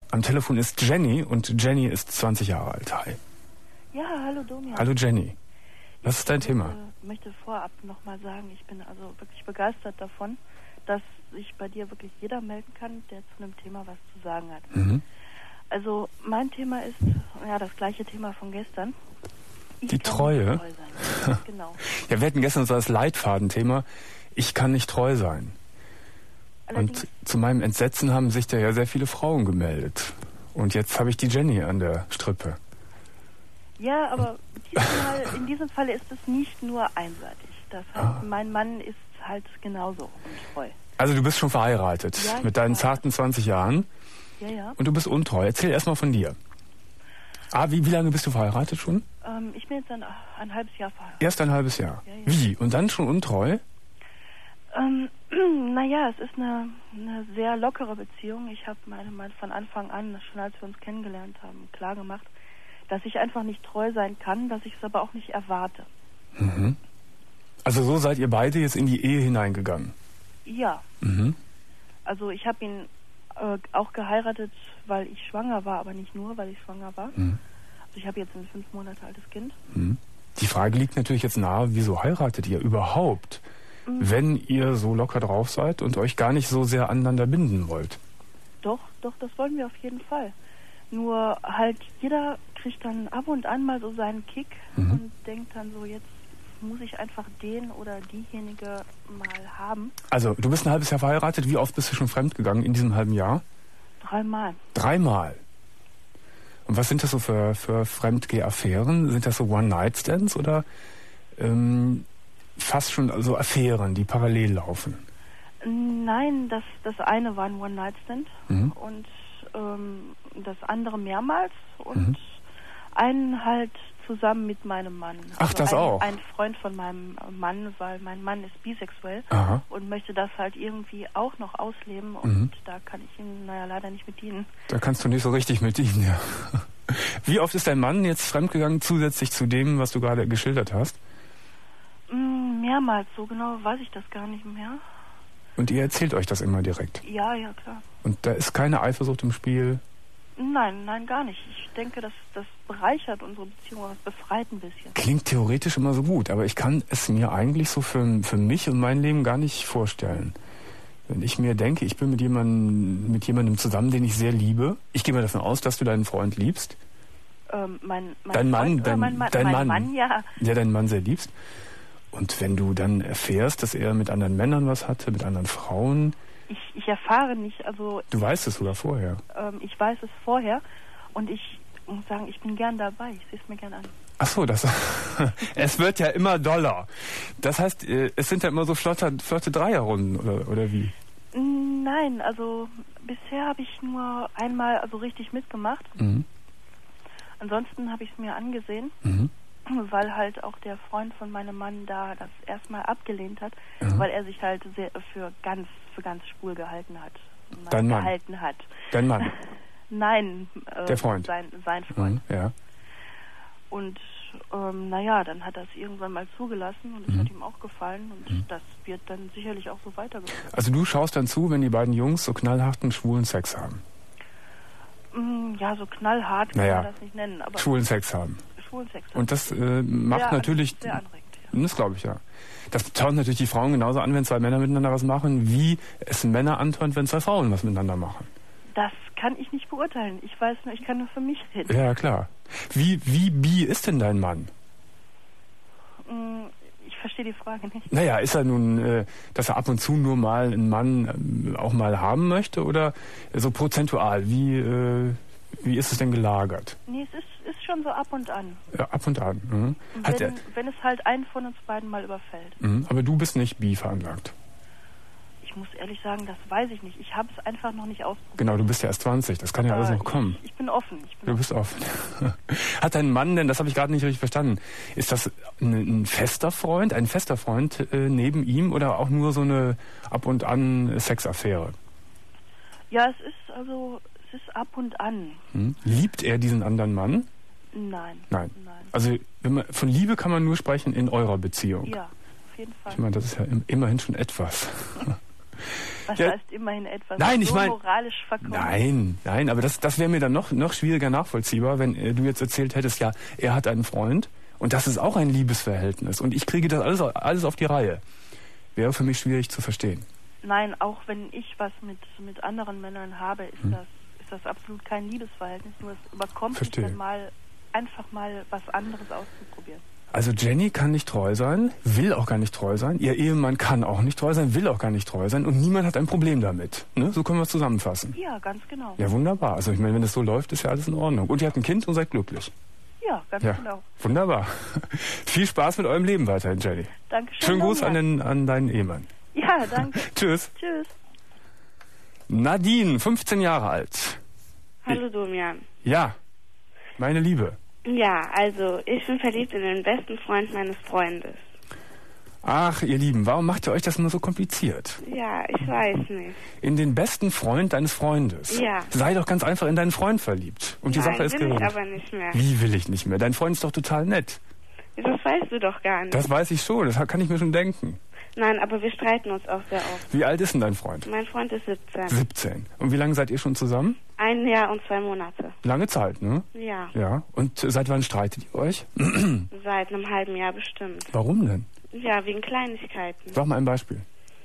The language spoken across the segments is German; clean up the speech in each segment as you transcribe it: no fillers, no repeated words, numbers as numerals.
Am Telefon ist Jenny und Jenny ist 20 Jahre alt. Hi. Ja, hallo Domian. Hallo Jenny. Was ist dein Thema? Ich möchte vorab nochmal sagen, ich bin also wirklich begeistert davon, dass sich bei dir wirklich jeder melden kann, der zu einem Thema was zu sagen hat. Mhm. Also mein Thema ist, ja, das gleiche Thema von gestern. Die Treue? Treu sein. Genau. Ja, wir hatten gestern so das Leitfadenthema, ich kann nicht treu sein. Allerdings, Und zu meinem Entsetzen haben sich da ja sehr viele Frauen gemeldet. Und jetzt habe ich die Jenny an der Strippe. ja, aber in diesem Falle ist es nicht nur einseitig. Das heißt, mein Mann ist halt genauso untreu. Also du bist schon verheiratet Ja, mit deinen zarten 20 Jahren Ja, ja. und du bist untreu. Erzähl erst mal von dir. Wie lange bist du verheiratet schon? Ich bin jetzt ein halbes Jahr verheiratet. Erst ein halbes Jahr. Ja, ja. Wie? Und dann schon untreu? Naja, es ist eine sehr lockere Beziehung. Ich habe meinem Mann von Anfang an, schon als wir uns kennengelernt haben, klar gemacht, dass ich einfach nicht treu sein kann, dass ich es aber auch nicht erwarte. Mhm. Also so seid ihr beide jetzt in die Ehe hineingegangen? Ja. Mhm. Also ich habe ihn auch geheiratet, weil ich schwanger war, aber nicht nur, weil ich schwanger war. Mhm. Also ich habe jetzt ein 5 Monate altes Kind. Mhm. Die Frage liegt natürlich jetzt nahe, wieso heiratet ihr überhaupt, wenn ihr so locker drauf seid und euch gar nicht so sehr aneinander binden wollt? Doch, das wollen wir auf jeden Fall. Nur halt, jeder kriegt dann ab und an mal so seinen Kick und denkt dann so, jetzt muss ich einfach den oder diejenige mal haben. Also, du bist ein halbes Jahr verheiratet. Wie oft bist du schon fremdgegangen in diesem halben Jahr? 3 Mal. 3 Mal. Und was sind das so für Fremdgeh-Affären? Sind das so One-Night-Stands oder fast schon also Affären, die parallel laufen? Nein, das eine war ein One-Night-Stand und das andere mehrmals und einen halt zusammen mit meinem Mann. Ach, das auch? Ein Freund von meinem Mann, weil mein Mann ist bisexuell und möchte das halt irgendwie auch noch ausleben und da kann ich ihm leider nicht mit dienen. Da kannst du nicht so richtig mit dienen, ja. Wie oft ist dein Mann jetzt fremdgegangen, zusätzlich zu dem, was du gerade geschildert hast? Mehrmals, so genau weiß ich das gar nicht mehr. Und ihr erzählt euch das immer direkt? Ja, klar. Und da ist keine Eifersucht im Spiel? Nein, gar nicht. Ich denke, das bereichert unsere Beziehung, das befreit ein bisschen. Klingt theoretisch immer so gut, aber ich kann es mir eigentlich so für mich und mein Leben gar nicht vorstellen. Wenn ich mir denke, ich bin mit jemandem zusammen, den ich sehr liebe. Ich gehe mal davon aus, dass du deinen Freund liebst. Mein Mann, ja. Ja, deinen Mann sehr liebst. Und wenn du dann erfährst, dass er mit anderen Männern was hatte, mit anderen Frauen... Ich erfahre nicht, also... Du weißt es sogar vorher. Ich weiß es vorher und ich muss sagen, ich bin gern dabei. Ich sehe es mir gern an. Ach so, es wird ja immer doller. Das heißt, es sind ja immer so flotte Dreierrunden, oder wie? Nein, also bisher habe ich nur einmal also richtig mitgemacht. Ansonsten habe ich es mir angesehen, weil halt auch der Freund von meinem Mann da das erstmal abgelehnt hat, weil er sich halt sehr für ganz schwul gehalten hat. Dein Mann? Dein Mann? Nein. Der Freund? Sein Freund. Ja. Und dann hat er es irgendwann mal zugelassen und es hat ihm auch gefallen und das wird dann sicherlich auch so weitergeführt. Also du schaust dann zu, wenn die beiden Jungs so knallharten schwulen Sex haben? Ja, so knallhart kann man das nicht nennen. Aber schwulen Sex haben. Und das macht natürlich... Sehr anregend, Das glaube ich, ja. Das taunt natürlich die Frauen genauso an, wenn 2 Männer miteinander was machen, wie es Männer antont, wenn 2 Frauen was miteinander machen. Das kann ich nicht beurteilen. Ich weiß nur, ich kann nur für mich reden. Ja, klar. Wie bi ist denn dein Mann? Ich verstehe die Frage nicht. Naja, ist er nun, dass er ab und zu nur mal einen Mann auch mal haben möchte oder so prozentual? Wie ist es denn gelagert? Nee, es ist schon so ab und an. Ja, ab und an. Mhm. Wenn es halt einen von uns beiden mal überfällt. Aber du bist nicht bi veranlagt? Ich muss ehrlich sagen, das weiß ich nicht. Ich habe es einfach noch nicht ausprobiert. Genau, du bist ja erst 20, das kann ja alles noch kommen. Ich bin offen. Du bist offen. Hat dein Mann denn, das habe ich gerade nicht richtig verstanden, ist das ein fester Freund neben ihm oder auch nur so eine ab und an Sexaffäre? Ja, es ist ab und an. Liebt er diesen anderen Mann? Nein. Also von Liebe kann man nur sprechen in eurer Beziehung. Ja, auf jeden Fall. Ich meine, das ist ja immerhin schon etwas. Was heißt immerhin etwas? Nein, ich so meine... moralisch verkommen. Nein, aber das wäre mir dann noch schwieriger nachvollziehbar, wenn du jetzt erzählt hättest, ja, er hat einen Freund und das ist auch ein Liebesverhältnis und ich kriege das alles auf die Reihe. Wäre für mich schwierig zu verstehen. Nein, auch wenn ich was mit anderen Männern habe, ist das absolut kein Liebesverhältnis, nur es überkommt mich dann einfach mal was anderes auszuprobieren. Also Jenny kann nicht treu sein, will auch gar nicht treu sein. Ihr Ehemann kann auch nicht treu sein, will auch gar nicht treu sein. Und niemand hat ein Problem damit. Ne? So können wir es zusammenfassen. Ja, ganz genau. Ja, wunderbar. Also ich meine, wenn es so läuft, ist ja alles in Ordnung. Und ihr habt ein Kind und seid glücklich. Ja, ganz genau. Wunderbar. Viel Spaß mit eurem Leben weiterhin, Jenny. Dankeschön. Schönen Gruß an deinen Ehemann. Ja, danke. Tschüss. Tschüss. Nadine, 15 Jahre alt. Hallo Domian. Ja, meine Liebe. Ja, also ich bin verliebt in den besten Freund meines Freundes. Ach, ihr Lieben, warum macht ihr euch das nur so kompliziert? Ja, ich weiß nicht. In den besten Freund deines Freundes? Ja. Sei doch ganz einfach in deinen Freund verliebt. Und die Sache ist will geregelt. Ich aber nicht mehr. Wie will ich nicht mehr? Dein Freund ist doch total nett. Das weißt du doch gar nicht. Das weiß ich schon, das kann ich mir schon denken. Nein, aber wir streiten uns auch sehr oft. Wie alt ist denn dein Freund? Mein Freund ist 17. 17. Und wie lange seid ihr schon zusammen? 1 Jahr und 2 Monate. Lange Zeit, ne? Ja. Ja. Und seit wann streitet ihr euch? Seit einem halben Jahr bestimmt. Warum denn? Ja, wegen Kleinigkeiten. Sag mal ein Beispiel.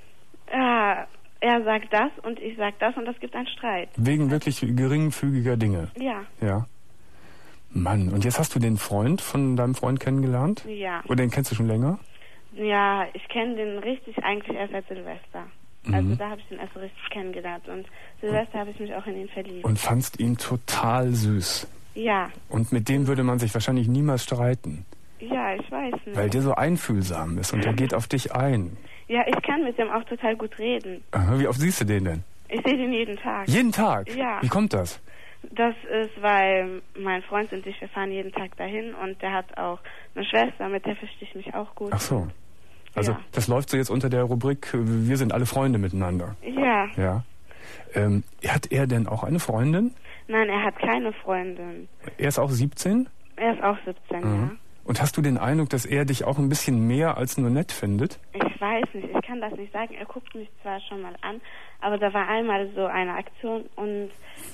Er sagt das und ich sag das und das gibt einen Streit. Wegen wirklich geringfügiger Dinge? Ja. Ja. Mann, und jetzt hast du den Freund von deinem Freund kennengelernt? Ja. Oder den kennst du schon länger? Ja, ich kenne den richtig eigentlich erst seit Silvester. Also da habe ich den erst so richtig kennengelernt. Und Silvester habe ich mich auch in ihn verliebt. Und fandst ihn total süß. Ja. Und mit dem würde man sich wahrscheinlich niemals streiten. Ja, ich weiß nicht. Weil der so einfühlsam ist und der geht auf dich ein. Ja, ich kann mit dem auch total gut reden. Aha, wie oft siehst du den denn? Ich sehe den jeden Tag. Jeden Tag? Ja. Wie kommt das? Das ist, weil mein Freund und ich, wir fahren jeden Tag dahin und der hat auch eine Schwester, mit der verstehe ich mich auch gut. Ach so. Also ja. Das läuft so jetzt unter der Rubrik, wir sind alle Freunde miteinander. Ja. Ja. Hat er denn auch eine Freundin? Nein, er hat keine Freundin. Er ist auch 17? Er ist auch 17, ja. Und hast du den Eindruck, dass er dich auch ein bisschen mehr als nur nett findet? Ich weiß nicht, ich kann das nicht sagen. Er guckt mich zwar schon mal an, aber da war einmal so eine Aktion und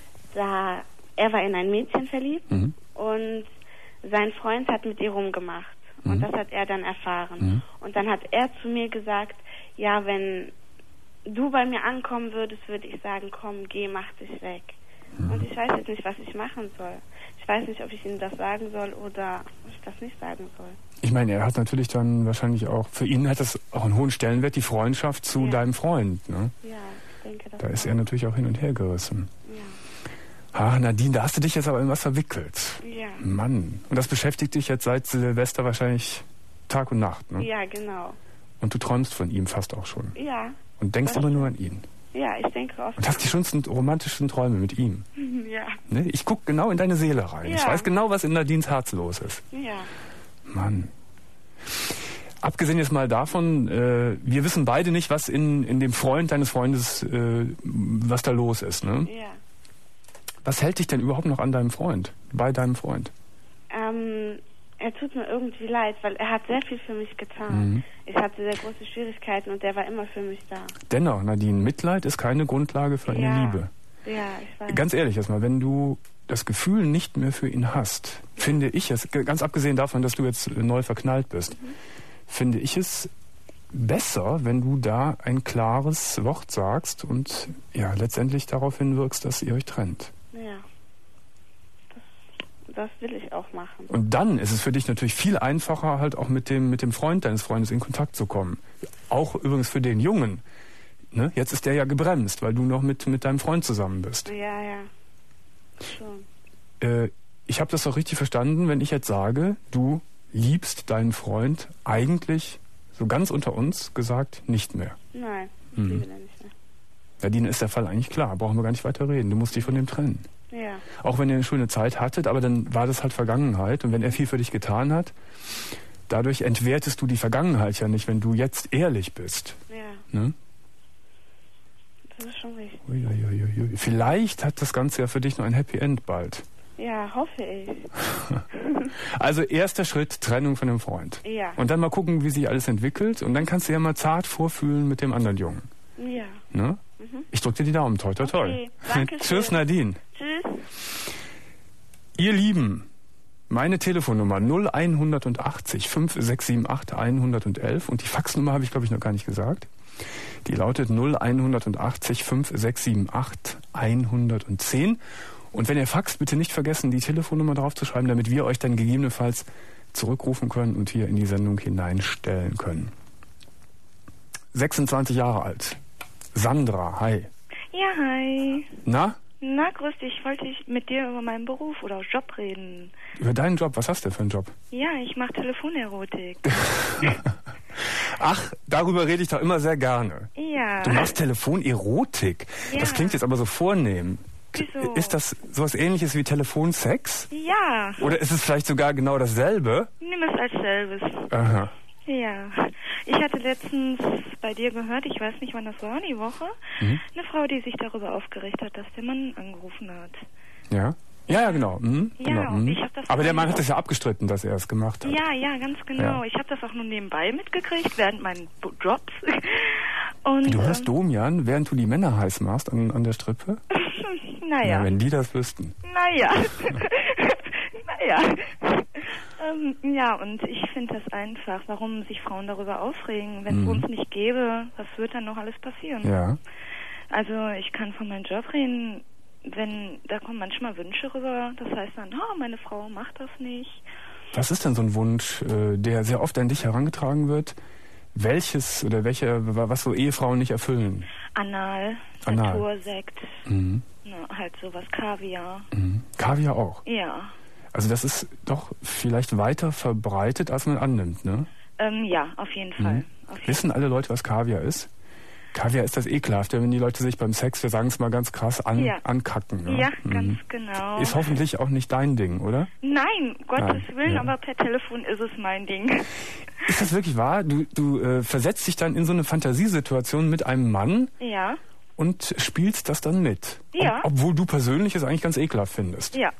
er war in ein Mädchen verliebt und sein Freund hat mit ihr rumgemacht. Und das hat er dann erfahren. Und dann hat er zu mir gesagt, ja, wenn du bei mir ankommen würdest, würde ich sagen, komm, geh, mach dich weg. Und ich weiß jetzt nicht, was ich machen soll. Ich weiß nicht, ob ich ihm das sagen soll oder ob ich das nicht sagen soll. Ich meine, er hat natürlich dann wahrscheinlich auch, für ihn hat das auch einen hohen Stellenwert, die Freundschaft zu deinem Freund. Ne? Ja, ich denke das. Da ist er natürlich auch hin und her gerissen. Ja. Ach, Nadine, da hast du dich jetzt aber in was verwickelt. Ja. Mann. Und das beschäftigt dich jetzt seit Silvester wahrscheinlich Tag und Nacht, ne? Ja, genau. Und du träumst von ihm fast auch schon. Ja. Und denkst immer nur an ihn. Ja, ich denke oft. Und hast die schönsten romantischen Träume mit ihm. Ja. Ne? Ich gucke genau in deine Seele rein. Ja. Ich weiß genau, was in Nadines Herz los ist. Ja. Mann. Abgesehen jetzt mal davon, wir wissen beide nicht, was in dem Freund deines Freundes, was da los ist, ne? Ja. Was hält dich denn überhaupt noch an deinem Freund, bei deinem Freund? Er tut mir irgendwie leid, weil er hat sehr viel für mich getan. Ich hatte sehr große Schwierigkeiten und der war immer für mich da. Dennoch, Nadine, Mitleid ist keine Grundlage für eine Liebe. Ja, ich weiß. Ganz ehrlich erstmal, wenn du das Gefühl nicht mehr für ihn hast, finde ich es, ganz abgesehen davon, dass du jetzt neu verknallt bist, finde ich es besser, wenn du da ein klares Wort sagst und ja, letztendlich darauf hinwirkst, dass ihr euch trennt. Ja. Das will ich auch machen. Und dann ist es für dich natürlich viel einfacher, halt auch mit dem Freund deines Freundes in Kontakt zu kommen. Auch übrigens für den Jungen. Ne? Jetzt ist der ja gebremst, weil du noch mit deinem Freund zusammen bist. Ja, ja. Schon. Ich habe das doch richtig verstanden, wenn ich jetzt sage, du liebst deinen Freund eigentlich, so ganz unter uns gesagt, nicht mehr. Nein, ich liebe den nicht mehr. Nadine, ist der Fall eigentlich klar, brauchen wir gar nicht weiter reden. Du musst dich von dem trennen. Ja. Auch wenn ihr eine schöne Zeit hattet, aber dann war das halt Vergangenheit. Und wenn er viel für dich getan hat, dadurch entwertest du die Vergangenheit ja nicht, wenn du jetzt ehrlich bist. Ja. Ne? Das ist schon richtig. Uiuiui. Vielleicht hat das Ganze ja für dich noch ein Happy End bald. Ja, hoffe ich. Also erster Schritt, Trennung von dem Freund. Ja. Und dann mal gucken, wie sich alles entwickelt. Und dann kannst du ja mal zart vorfühlen mit dem anderen Jungen. Ja. Ne? Ich drücke dir die Daumen. Toi, toi, toi. Okay, danke Tschüss, schön. Nadine. Tschüss. Ihr Lieben, meine Telefonnummer 0180 5678 111 und die Faxnummer habe ich, glaube ich, noch gar nicht gesagt. Die lautet 0180 5678 110. Und wenn ihr faxt, bitte nicht vergessen, die Telefonnummer drauf zu schreiben, damit wir euch dann gegebenenfalls zurückrufen können und hier in die Sendung hineinstellen können. 26 Jahre alt. Sandra, hi. Ja, hi. Na? Na, grüß dich. Ich wollte mit dir über meinen Beruf oder Job reden. Über deinen Job? Was hast du für einen Job? Ja, ich mache Telefonerotik. Ach, darüber rede ich doch immer sehr gerne. Ja. Du machst Telefonerotik. Ja. Das klingt jetzt aber so vornehm. Wieso? Ist das sowas Ähnliches wie Telefonsex? Ja. Oder ist es vielleicht sogar genau dasselbe? Nimm es als selbes. Aha. Ja. Ich hatte letztens bei dir gehört, ich weiß nicht, wann das war, die Woche, eine Frau, die sich darüber aufgeregt hat, dass der Mann angerufen hat. Ja? Ja, genau. Ja, genau. und ich hab das Aber der Mann auch- hat das ja abgestritten, dass er es gemacht hat. Ja, ganz genau. Ja. Ich habe das auch nur nebenbei mitgekriegt, während meinen Jobs. Und, Du hörst Domian, während du die Männer heiß machst an der Strippe? naja. Ja, wenn die das wüssten. Naja. Ja, und ich finde das einfach, warum sich Frauen darüber aufregen. Wenn es uns nicht gäbe, was wird dann noch alles passieren? Ja. Also ich kann von meinem Job reden, da kommen manchmal Wünsche rüber, das heißt dann, meine Frau macht das nicht. Was ist denn so ein Wunsch, der sehr oft an dich herangetragen wird? Welches oder was so Ehefrauen nicht erfüllen? Anal. Natursekt, halt sowas, Kaviar. Kaviar auch. Ja. Also das ist doch vielleicht weiter verbreitet, als man annimmt, ne? Ja, auf jeden Fall. Wissen alle Leute, was Kaviar ist? Kaviar ist das Ekelhafte, wenn die Leute sich beim Sex, wir sagen es mal ganz krass, ankacken. Ne? Ja, ganz genau. Ist hoffentlich auch nicht dein Ding, oder? Nein, Gottes Willen, ja. aber per Telefon ist es mein Ding. Ist das wirklich wahr? Du versetzt dich dann in so eine Fantasiesituation mit einem Mann Ja, und spielst das dann mit. Ja. Obwohl du persönlich es eigentlich ganz ekelhaft findest. ja.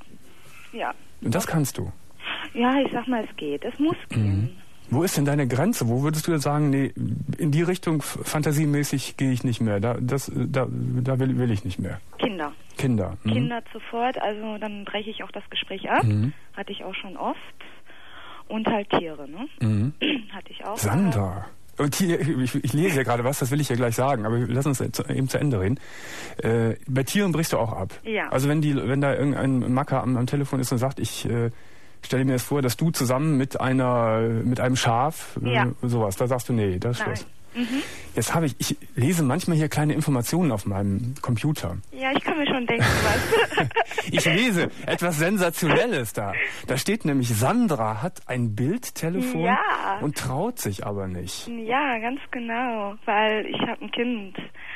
Und das kannst du. Ja, ich sag mal, es geht. Es muss gehen. Wo ist denn deine Grenze? Wo würdest du jetzt sagen, nee, in die Richtung fantasiemäßig gehe ich nicht mehr. Da will ich nicht mehr. Kinder. Kinder. Kinder sofort, also dann breche ich auch das Gespräch ab. Hatte ich auch schon oft. Und halt Tiere, ne? Hatte ich auch. Sandra. Und hier, ich lese ja gerade was, das will ich ja gleich sagen, aber lass uns eben zu Ende reden. Bei Tieren brichst du auch ab. Ja. Also wenn da irgendein Macker am Telefon ist und sagt, ich stelle mir jetzt vor, dass du zusammen mit einem Schaf, sowas, da sagst du, nee, das ist Schluss. Jetzt ich lese manchmal hier kleine Informationen auf meinem Computer. Ja, ich kann mir schon denken, was. Ich lese etwas Sensationelles da. Da steht nämlich, Sandra hat ein Bildtelefon und traut sich aber nicht. Ja, ganz genau, weil ich habe ein Kind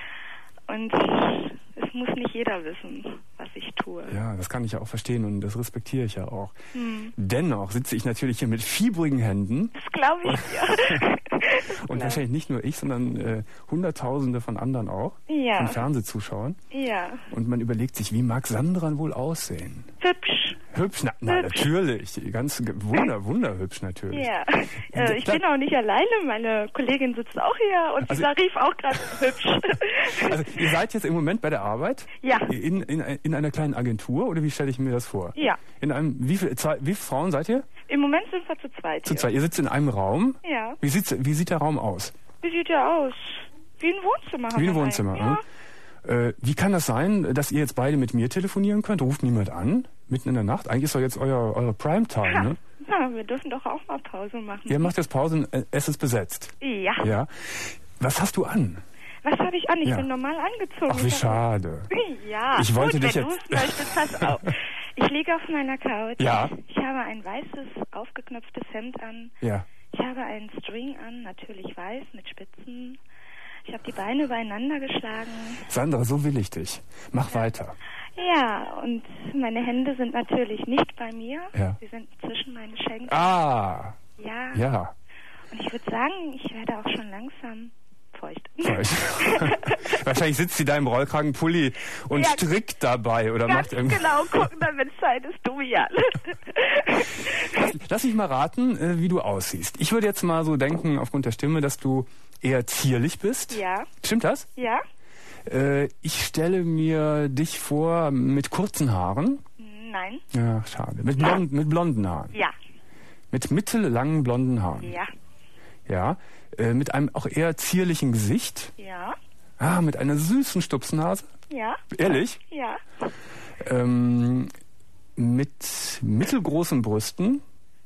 und es muss nicht jeder wissen, was ich tue. Ja, das kann ich ja auch verstehen und das respektiere ich ja auch. Dennoch sitze ich natürlich hier mit fiebrigen Händen. Das glaube ich dir. Und wahrscheinlich nicht nur ich, sondern Hunderttausende von anderen auch. Ja. Von Fernsehzuschauern. Ja. Und man überlegt sich, wie mag Sandra wohl aussehen? Hübsch. Hübsch, na natürlich. Ganz wunderhübsch natürlich. Ja. Ich bin auch nicht alleine. Meine Kollegin sitzt auch hier und Also, sie rief auch gerade hübsch. Also ihr seid jetzt im Moment bei der Arbeit? Ja. In einer kleinen Agentur oder wie stelle ich mir das vor? Ja. Wie viele Frauen seid ihr? Im Moment sind wir zu zweit. Zu zweit. Ihr sitzt in einem Raum? Ja. Wie sieht der Raum aus? Wie sieht der aus? Wie ein Wohnzimmer. Wie ein Wohnzimmer. Ja. Wie kann das sein, dass ihr jetzt beide mit mir telefonieren könnt? Ruft niemand an? Mitten in der Nacht? Eigentlich ist doch jetzt eure Primetime, ne? Ja, wir dürfen doch auch mal Pause machen. Ihr macht jetzt Pause und es ist besetzt. Ja. Ja. Was hast du an? Was habe ich an? Ich Ja. bin normal angezogen. Ach, wie schade. Ja, Ich wollte dich wenn jetzt- du es möchtest, pass auf. Ich liege auf meiner Couch. Ja. Ich habe ein weißes, aufgeknöpftes Hemd an. Ja. Ich habe einen String an, natürlich weiß, mit Spitzen. Ich habe die Beine übereinander geschlagen. Sandra, so will ich dich. Mach weiter. Ja, und meine Hände sind natürlich nicht bei mir. Ja. Sie sind zwischen meinen Schenkeln. Ah. Ja. Ja. Und ich würde sagen, ich werde auch schon langsam feucht. Wahrscheinlich sitzt sie da im Rollkragenpulli und Ja. strickt dabei oder Ganz macht irgendwie. genau, gucken dann, wenn es Zeit ist, du ja. Lass mich mal raten, wie du aussiehst. Ich würde jetzt mal so denken, aufgrund der Stimme, dass du eher zierlich bist. Ja. Stimmt das? Ja? Ich stelle mir dich vor mit kurzen Haaren. Nein. Ja, schade. Mit blonden Haaren. Ja. Mit mittellangen blonden Haaren. Ja. Ja. Mit einem auch eher zierlichen Gesicht. Ja. Ah, mit einer süßen Stupsnase. Ja. Ehrlich? Ja. Mit mittelgroßen Brüsten.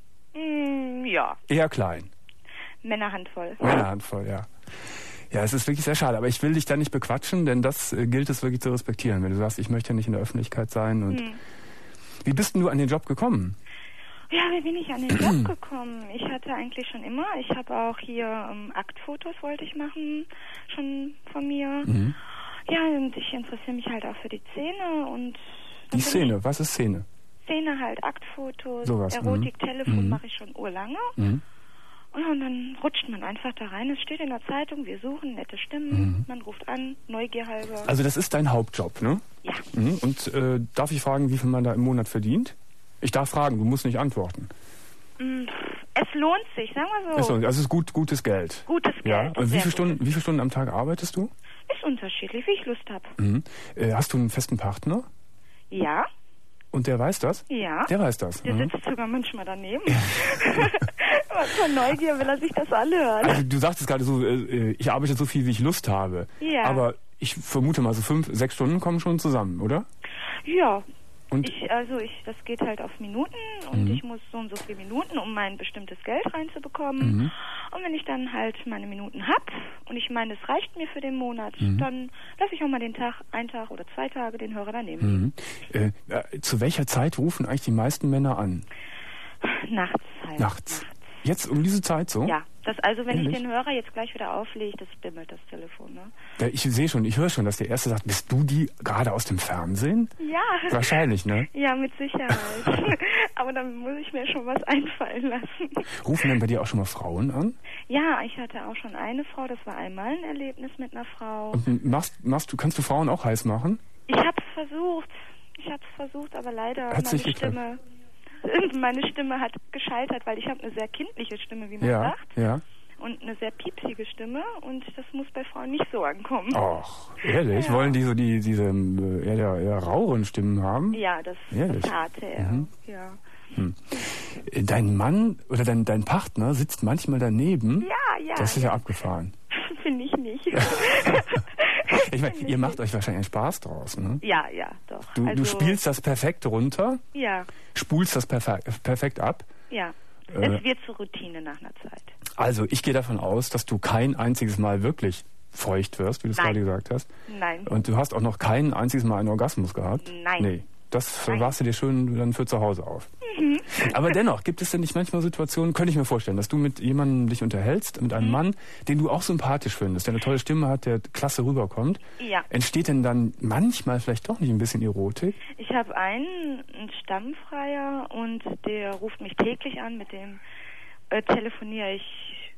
Ja. Eher klein. Männerhandvoll. Männerhandvoll, ja. Ja, es ist wirklich sehr schade. Aber ich will dich da nicht bequatschen, denn das gilt es wirklich zu respektieren. Wenn du sagst, ich möchte ja nicht in der Öffentlichkeit sein. Und Wie bist denn du an den Job gekommen? Ja, wie bin ich an den Job gekommen? Ich hatte eigentlich schon immer, ich habe auch hier Aktfotos wollte ich machen, schon von mir. Ja, und ich interessiere mich halt auch für die Szene und... Die Szene, was ist Szene? Szene halt, Aktfotos, Sowas, Erotik, Telefon mache ich schon urlange. Und dann rutscht man einfach da rein. Es steht in der Zeitung, wir suchen nette Stimmen. Man ruft an, Neugier halber. Also das ist dein Hauptjob, ne? Ja. Und darf ich fragen, wie viel man da im Monat verdient? Ich darf fragen, du musst nicht antworten. Es lohnt sich, sagen wir so. Es lohnt sich. Also es ist gutes Geld. Gutes Geld. Ja. Und wie viele Stunden am Tag arbeitest du? Ist unterschiedlich, wie ich Lust habe. Hast du einen festen Partner? Ja. Und der weiß das? Ja. Der weiß das? Der sitzt sogar manchmal daneben. Aber von Neugier will er sich das anhören. Also du sagtest gerade so, ich arbeite so viel, wie ich Lust habe. Ja. Aber ich vermute mal, so 5-6 Stunden kommen schon zusammen, oder? Ja. Und Das geht halt auf Minuten und ich muss so und so viele Minuten, um mein bestimmtes Geld reinzubekommen. Und wenn ich dann halt meine Minuten hab und ich meine, es reicht mir für den Monat, dann lasse ich auch mal einen Tag oder 2 Tage den Hörer daneben. Zu welcher Zeit rufen eigentlich die meisten Männer an? Nachts halt. Nachts. Jetzt um diese Zeit so? Ja, wenn Ehrlich? ich den Hörer jetzt gleich wieder auflege, das bimmelt das Telefon, ne? Ja, ich höre schon, dass der Erste sagt, bist du die gerade aus dem Fernsehen? Ja. Wahrscheinlich, ne? Ja, mit Sicherheit. Aber dann muss ich mir schon was einfallen lassen. Rufen denn bei dir auch schon mal Frauen an? Ja, ich hatte auch schon eine Frau, das war einmal ein Erlebnis mit einer Frau. Und kannst du Frauen auch heiß machen? Ich hab's versucht, aber leider meine Stimme hat gescheitert, weil ich habe eine sehr kindliche Stimme, wie man sagt. Ja. Und eine sehr piepsige Stimme und das muss bei Frauen nicht so ankommen. Ach, ehrlich? Ja. Wollen die so diese eher raueren Stimmen haben? Ja, das Zarte, ja. Dein Mann oder dein Partner sitzt manchmal daneben? Ja. Das ist ja abgefahren. Finde ich nicht. Ich meine, ihr macht euch wahrscheinlich einen Spaß draus, ne? Ja, doch. Du spielst das perfekt runter? Ja. Spulst das perfekt ab? Ja. Es wird zur Routine nach einer Zeit. Also, ich gehe davon aus, dass du kein einziges Mal wirklich feucht wirst, wie du es gerade gesagt hast. Nein. Und du hast auch noch kein einziges Mal einen Orgasmus gehabt? Nein. Nee. Das warst du dir schön dann für zu Hause auf. Aber dennoch, gibt es denn nicht manchmal Situationen, könnte ich mir vorstellen, dass du mit jemandem dich unterhältst, mit einem Mann, den du auch sympathisch findest, der eine tolle Stimme hat, der klasse rüberkommt. Ja. Entsteht denn dann manchmal vielleicht doch nicht ein bisschen Erotik? Ich habe einen Stammfreier und der ruft mich täglich an, mit dem telefoniere ich,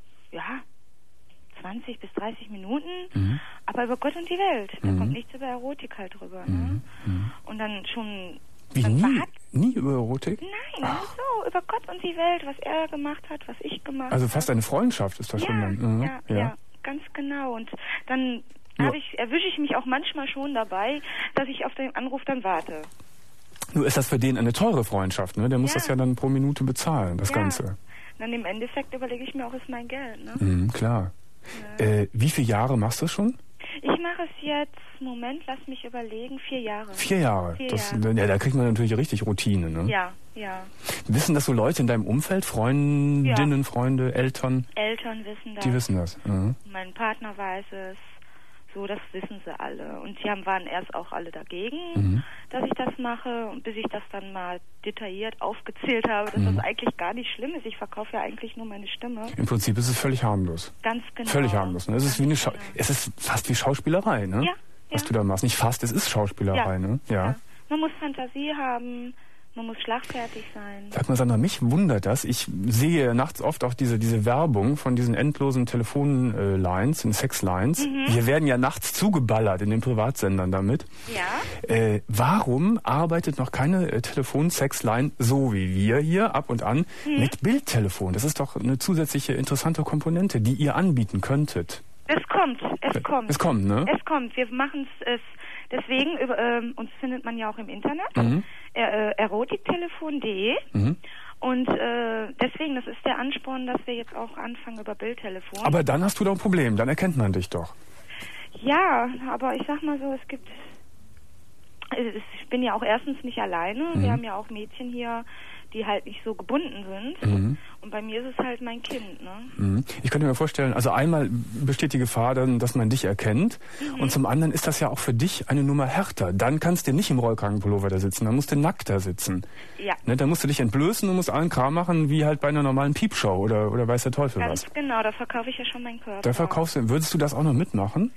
20 bis 30 Minuten, aber über Gott und die Welt. Da kommt nichts über Erotik halt drüber. Ne? Und dann schon... Wie, nie über Erotik? Nein, so, über Gott und die Welt, was er gemacht hat, was ich gemacht habe. Also fast eine Freundschaft ist das schon dann. Ja, ganz genau. Und dann erwische ich mich auch manchmal schon dabei, dass ich auf den Anruf dann warte. Nur ist das für den eine teure Freundschaft, ne? Der muss das ja dann pro Minute bezahlen, das Ganze. Dann im Endeffekt überlege ich mir auch, ist mein Geld, ne? Klar. Ja. Wie viele Jahre machst du das schon? Ich mache es jetzt, lass mich überlegen, 4 Jahre. 4 Jahre? Ja, da kriegt man natürlich richtig Routine, ne? Ja. Wissen das so Leute in deinem Umfeld, Freundinnen, Freunde, Eltern? Eltern wissen das. Die wissen das. Mein Partner weiß es. So, das wissen sie alle. Und sie waren erst auch alle dagegen, dass ich das mache. Und bis ich das dann mal detailliert aufgezählt habe, dass das eigentlich gar nicht schlimm ist. Ich verkaufe ja eigentlich nur meine Stimme. Im Prinzip ist es völlig harmlos. Ganz genau. Völlig harmlos. Ne? Es ist fast wie Schauspielerei, ne? Ja. Was du da machst. Nicht fast, es ist Schauspielerei, ne? Ja. Man muss Fantasie haben. Man muss schlagfertig sein. Sag mal, Sandra, mich wundert das. Ich sehe nachts oft auch diese Werbung von diesen endlosen Telefonlines, Sexlines. Wir werden ja nachts zugeballert in den Privatsendern damit. Ja. Warum arbeitet noch keine Telefonsexline, so wie wir hier ab und an, mit Bildtelefon? Das ist doch eine zusätzliche interessante Komponente, die ihr anbieten könntet. Es kommt. Es kommt, ne? Es kommt. Wir machen es deswegen, uns findet man ja auch im Internet, erotiktelefon.de. Und deswegen, das ist der Ansporn, dass wir jetzt auch anfangen über Bildtelefon. Aber dann hast du doch ein Problem, dann erkennt man dich doch. Ja, aber ich sag mal so, ich bin ja auch erstens nicht alleine. Wir haben ja auch Mädchen hier, die halt nicht so gebunden sind. Und bei mir ist es halt mein Kind, ne? Ich könnte mir vorstellen, also einmal besteht die Gefahr dann, dass man dich erkennt. Und zum anderen ist das ja auch für dich eine Nummer härter. Dann kannst du nicht im Rollkragenpullover da sitzen, dann musst du nackt da sitzen. Ja. Ne, dann musst du dich entblößen und musst allen Kram machen, wie halt bei einer normalen Piepshow oder weiß der Teufel was. Ganz genau, da verkaufe ich ja schon meinen Körper. Da verkaufst du, würdest du das auch noch mitmachen?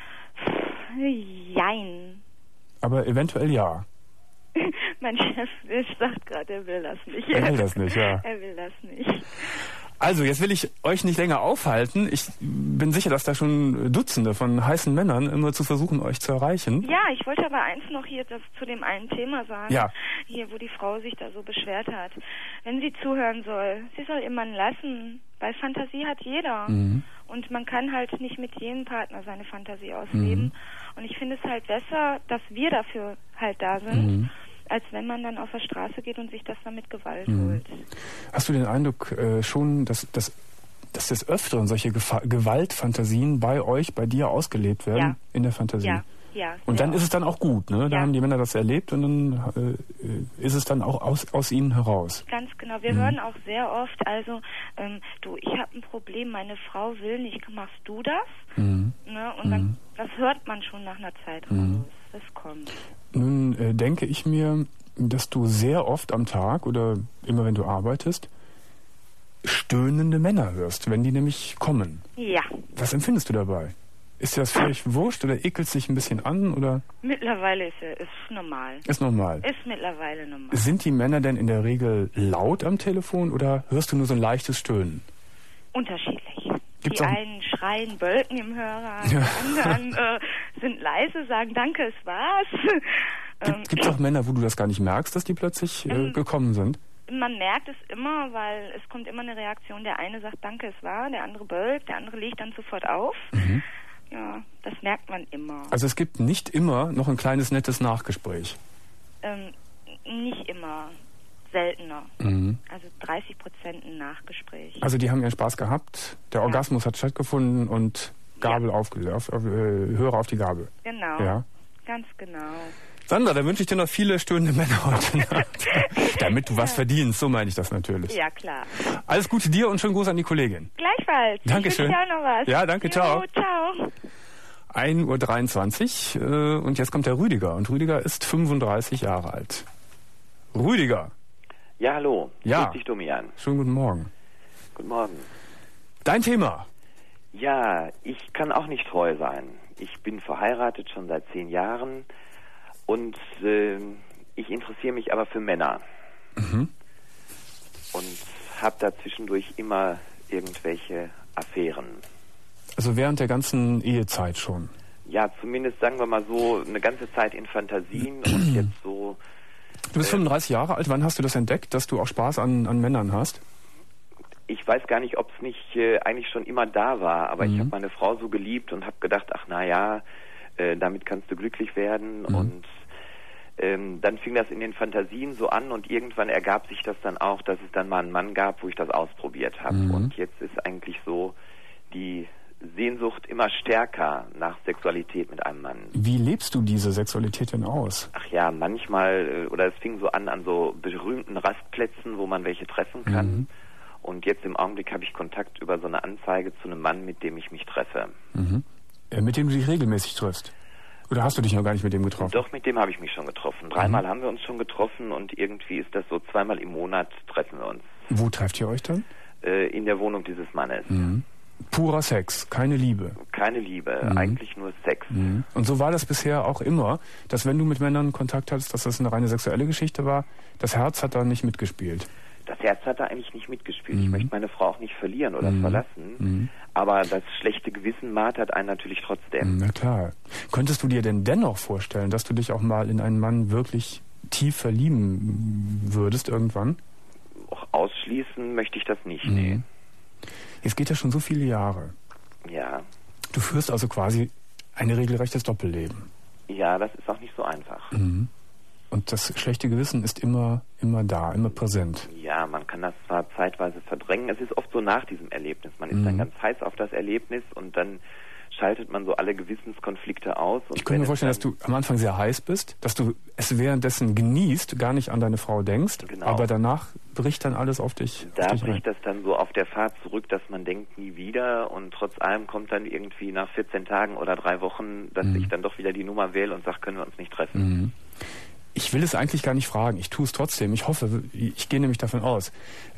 Jein. Aber eventuell ja. Mein Chef sagt gerade, er will das nicht. Er will das nicht, ja. Er will das nicht. Also, jetzt will ich euch nicht länger aufhalten. Ich bin sicher, dass da schon Dutzende von heißen Männern immer zu versuchen, euch zu erreichen. Ja, ich wollte aber eins noch hier zu dem einen Thema sagen. Ja. Hier, wo die Frau sich da so beschwert hat. Wenn sie zuhören soll, sie soll ihren Mann lassen, weil Fantasie hat jeder. Und man kann halt nicht mit jedem Partner seine Fantasie ausleben. Und ich finde es halt besser, dass wir dafür halt da sind, als wenn man dann auf der Straße geht und sich das dann mit Gewalt holt. Hast du den Eindruck schon, dass des Öfteren solche Gewaltfantasien bei dir ausgelebt werden in der Fantasie? Ja. Und dann ist es dann auch gut, ne? Da haben die Männer das erlebt und dann ist es dann auch aus ihnen heraus. Ganz genau. Wir hören auch sehr oft, also ich habe ein Problem, meine Frau will nicht, machst du das? Ne? Und dann, das hört man schon nach einer Zeit raus. Das kommt. Nun denke ich mir, dass du sehr oft am Tag oder immer wenn du arbeitest, stöhnende Männer hörst, wenn die nämlich kommen. Ja. Was empfindest du dabei? Ist dir das völlig wurscht oder ekelt sich ein bisschen an? Oder? Mittlerweile ist normal. Ist normal? Ist mittlerweile normal. Sind die Männer denn in der Regel laut am Telefon oder hörst du nur so ein leichtes Stöhnen? Unterschiedlich. Gibt's die auch einen schreien Bölken im Hörer, die anderen sind leise, sagen Danke, es war's. Gibt es auch Männer, wo du das gar nicht merkst, dass die plötzlich gekommen sind? Man merkt es immer, weil es kommt immer eine Reaktion. Der eine sagt Danke, es war, der andere bölkt, der andere legt dann sofort auf. Ja, das merkt man immer. Also es gibt nicht immer noch ein kleines, nettes Nachgespräch? Nicht immer. Seltener. Also 30% ein Nachgespräch. Also die haben ihren Spaß gehabt, der Orgasmus hat stattgefunden und Gabel Hörer auf die Gabel. Genau. Ja. Ganz genau. Sandra, da wünsche ich dir noch viele stöhnende Männer heute Nacht. Damit du was verdienst, so meine ich das natürlich. Ja, klar. Alles Gute dir und schönen Gruß an die Kollegin. Gleichfalls. Dankeschön. Ich wünsche dir auch noch was. Ja, danke, ciao. Ciao. 1:23 Uhr und jetzt kommt der Rüdiger. Und Rüdiger ist 35 Jahre alt. Rüdiger. Ja, hallo. Ja. Grüß dich, Domian. Schönen guten Morgen. Guten Morgen. Dein Thema. Ja, ich kann auch nicht treu sein. Ich bin verheiratet schon seit 10 Jahren und ich interessiere mich aber für Männer. Und habe da zwischendurch immer irgendwelche Affären. Also während der ganzen Ehezeit schon? Ja, zumindest sagen wir mal so eine ganze Zeit in Fantasien und jetzt so... Du bist 35 Jahre alt. Wann hast du das entdeckt, dass du auch Spaß an Männern hast? Ich weiß gar nicht, ob es nicht eigentlich schon immer da war, aber ich habe meine Frau so geliebt und habe gedacht, ach na ja, damit kannst du glücklich werden. Und dann fing das in den Fantasien so an und irgendwann ergab sich das dann auch, dass es dann mal einen Mann gab, wo ich das ausprobiert habe. Und jetzt ist eigentlich so die Sehnsucht immer stärker nach Sexualität mit einem Mann. Wie lebst du diese Sexualität denn aus? Ach ja, manchmal, oder es fing so an so berühmten Rastplätzen, wo man welche treffen kann. Und jetzt im Augenblick habe ich Kontakt über so eine Anzeige zu einem Mann, mit dem ich mich treffe. Mit dem du dich regelmäßig triffst? Oder hast du dich noch gar nicht mit dem getroffen? Doch, mit dem habe ich mich schon getroffen. 3-mal haben wir uns schon getroffen und irgendwie ist das so 2-mal im Monat treffen wir uns. Wo trefft ihr euch dann? In der Wohnung dieses Mannes. Purer Sex, keine Liebe. Keine Liebe, eigentlich nur Sex. Und so war das bisher auch immer, dass wenn du mit Männern Kontakt hattest, dass das eine reine sexuelle Geschichte war. Das Herz hat da nicht mitgespielt. Das Herz hat da eigentlich nicht mitgespielt. Ich möchte meine Frau auch nicht verlieren oder verlassen. Aber das schlechte Gewissen martert einen natürlich trotzdem. Na klar. Könntest du dir denn dennoch vorstellen, dass du dich auch mal in einen Mann wirklich tief verlieben würdest irgendwann? Auch ausschließen möchte ich das nicht, nee. Jetzt geht ja schon so viele Jahre. Ja. Du führst also quasi ein regelrechtes Doppelleben. Ja, das ist auch nicht so einfach. Mhm. Und das schlechte Gewissen ist immer da, immer präsent. Ja, man kann das zwar zeitweise verdrängen. Es ist oft so nach diesem Erlebnis. Man ist dann ganz heiß auf das Erlebnis und dann schaltet man so alle Gewissenskonflikte aus. Und ich könnte mir vorstellen, dass du am Anfang sehr heiß bist, dass du es währenddessen genießt, gar nicht an deine Frau denkst, genau. Aber danach bricht dann alles auf dich. Da bricht das dann so auf der Fahrt zurück, dass man denkt, nie wieder, und trotz allem kommt dann irgendwie nach 14 Tagen oder 3 Wochen, dass ich dann doch wieder die Nummer wähle und sage, können wir uns nicht treffen. Mhm. Ich will es eigentlich gar nicht fragen, ich tue es trotzdem. Ich hoffe, ich gehe nämlich davon aus.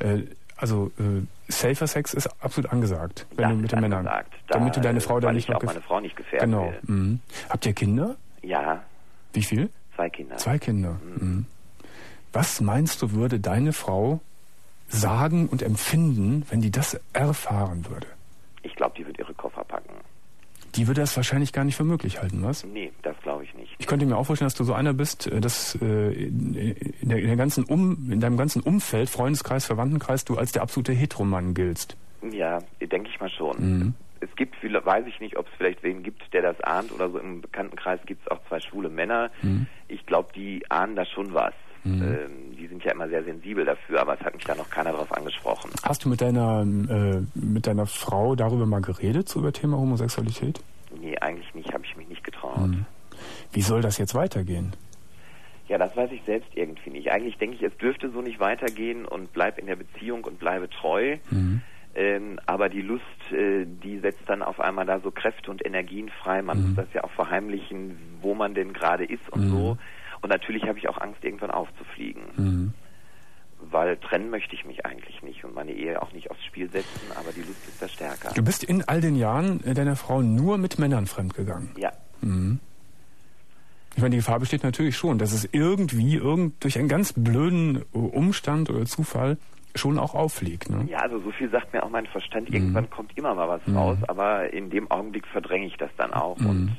Safer Sex ist absolut angesagt, wenn du mit den Männern, damit du deine Frau da nicht noch meine Frau nicht gefährden will. Mhm. Habt ihr Kinder? Ja. Wie viel? 2 Kinder. 2 Kinder. Mhm. Was meinst du, würde deine Frau sagen und empfinden, wenn die das erfahren würde? Ich glaube, die würde ihre Koffer packen. Die würde das wahrscheinlich gar nicht für möglich halten, was? Nee, das glaube ich nicht. Ich könnte mir auch vorstellen, dass du so einer bist, dass in deinem ganzen Umfeld, Freundeskreis, Verwandtenkreis, du als der absolute Heteromann giltst. Ja, denke ich mal schon. Mhm. Es gibt viele, weiß ich nicht, ob es vielleicht wen gibt, der das ahnt, oder so im Bekanntenkreis gibt es auch 2 schwule Männer. Mhm. Ich glaube, die ahnen da schon was. Mhm. Die sind ja immer sehr sensibel dafür, aber es hat mich da noch keiner drauf angesprochen. Hast du mit deiner Frau darüber mal geredet, so über Thema Homosexualität? Nee, eigentlich nicht, habe ich mich nicht getraut. Mhm. Wie soll das jetzt weitergehen? Ja, das weiß ich selbst irgendwie nicht. Eigentlich denke ich, es dürfte so nicht weitergehen und bleib in der Beziehung und bleibe treu. Mhm. Aber die Lust, die setzt dann auf einmal da so Kräfte und Energien frei. Man muss das ja auch verheimlichen, wo man denn gerade ist und so. Und natürlich habe ich auch Angst, irgendwann aufzufliegen. Mhm. Weil trennen möchte ich mich eigentlich nicht und meine Ehe auch nicht aufs Spiel setzen, aber die Lust ist da stärker. Du bist in all den Jahren deiner Frau nur mit Männern fremdgegangen? Ja. Mhm. Ich meine, die Gefahr besteht natürlich schon, dass es irgendwie durch einen ganz blöden Umstand oder Zufall schon auch auffliegt. Ne? Ja, also so viel sagt mir auch mein Verstand. Irgendwann kommt immer mal was raus, aber in dem Augenblick verdränge ich das dann auch und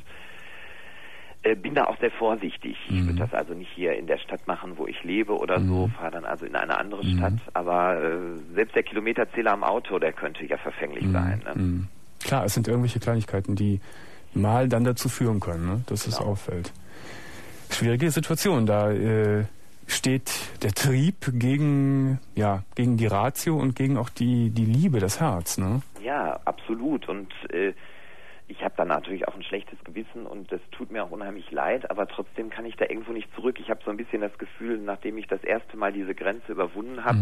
bin da auch sehr vorsichtig. Ich würde das also nicht hier in der Stadt machen, wo ich lebe oder so, fahre dann also in eine andere Stadt. Aber selbst der Kilometerzähler am Auto, der könnte ja verfänglich sein. Ne? Klar, es sind irgendwelche Kleinigkeiten, die mal dann dazu führen können, ne? Dass es auffällt. Schwierige Situation, da steht der Trieb gegen die Ratio und gegen auch die Liebe, das Herz, ne? Ja, absolut. Und ich habe dann natürlich auch ein schlechtes Gewissen und das tut mir auch unheimlich leid, aber trotzdem kann ich da irgendwo nicht zurück. Ich habe so ein bisschen das Gefühl, nachdem ich das erste Mal diese Grenze überwunden habe,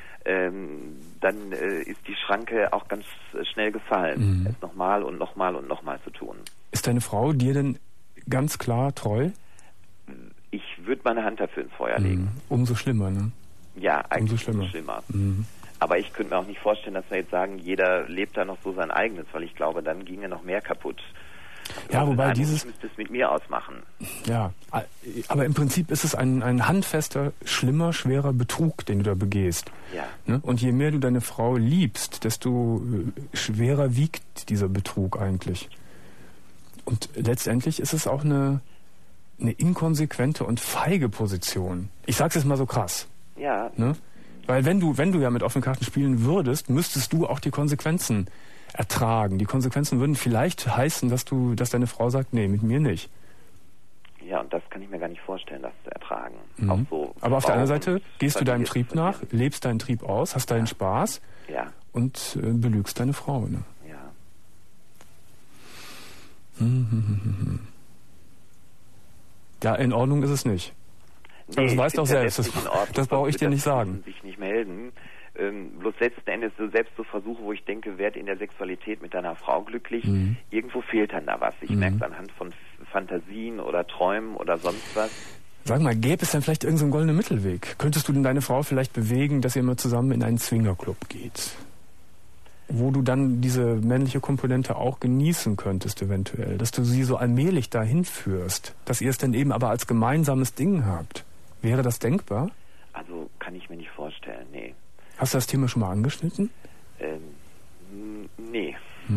dann ist die Schranke auch ganz schnell gefallen, es nochmal und nochmal und nochmal zu tun. Ist deine Frau dir denn ganz klar treu? Ich würde meine Hand dafür ins Feuer legen. Umso schlimmer, ne? Ja, eigentlich umso schlimmer. Aber ich könnte mir auch nicht vorstellen, dass wir jetzt sagen, jeder lebt da noch so sein eigenes, weil ich glaube, dann ginge noch mehr kaputt. Ja, wobei ich müsste es mit mir ausmachen. Ja, aber im Prinzip ist es ein handfester, schlimmer, schwerer Betrug, den du da begehst. Ja. Ne? Und je mehr du deine Frau liebst, desto schwerer wiegt dieser Betrug eigentlich. Und letztendlich ist es auch eine inkonsequente und feige Position. Ich sag's jetzt mal so krass. Ja. Ne? Weil wenn du ja mit offenen Karten spielen würdest, müsstest du auch die Konsequenzen ertragen. Die Konsequenzen würden vielleicht heißen, dass deine Frau sagt, nee, mit mir nicht. Ja, und das kann ich mir gar nicht vorstellen, das zu ertragen. Auch so. Aber auf der anderen Seite gehst du deinem Trieb nach, lebst deinen Trieb aus, hast deinen Spaß und belügst deine Frau. Ne? Ja. Ja, in Ordnung ist es nicht. Nee, das weißt du auch selbst. Das brauche ich dir nicht sagen. Sich nicht melden. Bloß letzten Endes selbst so Versuche, wo ich denke, werd in der Sexualität mit deiner Frau glücklich, irgendwo fehlt dann da was. Ich merke es anhand von Fantasien oder Träumen oder sonst was. Sag mal, gäbe es dann vielleicht irgendeinen goldenen Mittelweg? Könntest du denn deine Frau vielleicht bewegen, dass ihr mal zusammen in einen Swingerclub geht? Wo du dann diese männliche Komponente auch genießen könntest eventuell, dass du sie so allmählich dahin führst, dass ihr es dann eben aber als gemeinsames Ding habt. Wäre das denkbar? Also kann ich mir nicht vorstellen, nee. Hast du das Thema schon mal angeschnitten? Nee.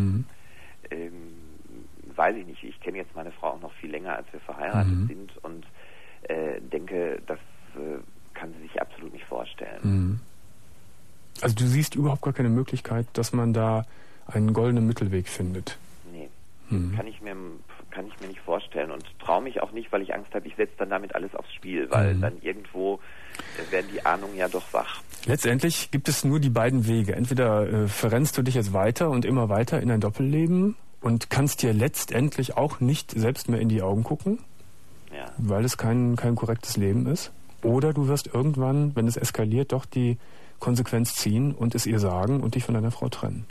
Weiß ich nicht. Ich kenne jetzt meine Frau auch noch viel länger, als wir verheiratet sind und denke, das kann sie sich absolut nicht vorstellen. Also du siehst überhaupt gar keine Möglichkeit, dass man da einen goldenen Mittelweg findet? Nee. kann ich mir nicht vorstellen und traue mich auch nicht, weil ich Angst habe, ich setze dann damit alles aufs Spiel, weil dann irgendwo werden die Ahnungen ja doch wach. Letztendlich gibt es nur die beiden Wege. Entweder verrennst du dich jetzt weiter und immer weiter in ein Doppelleben und kannst dir letztendlich auch nicht selbst mehr in die Augen gucken, weil es kein korrektes Leben ist. Oder du wirst irgendwann, wenn es eskaliert, doch die Konsequenz ziehen und es ihr sagen und dich von deiner Frau trennen.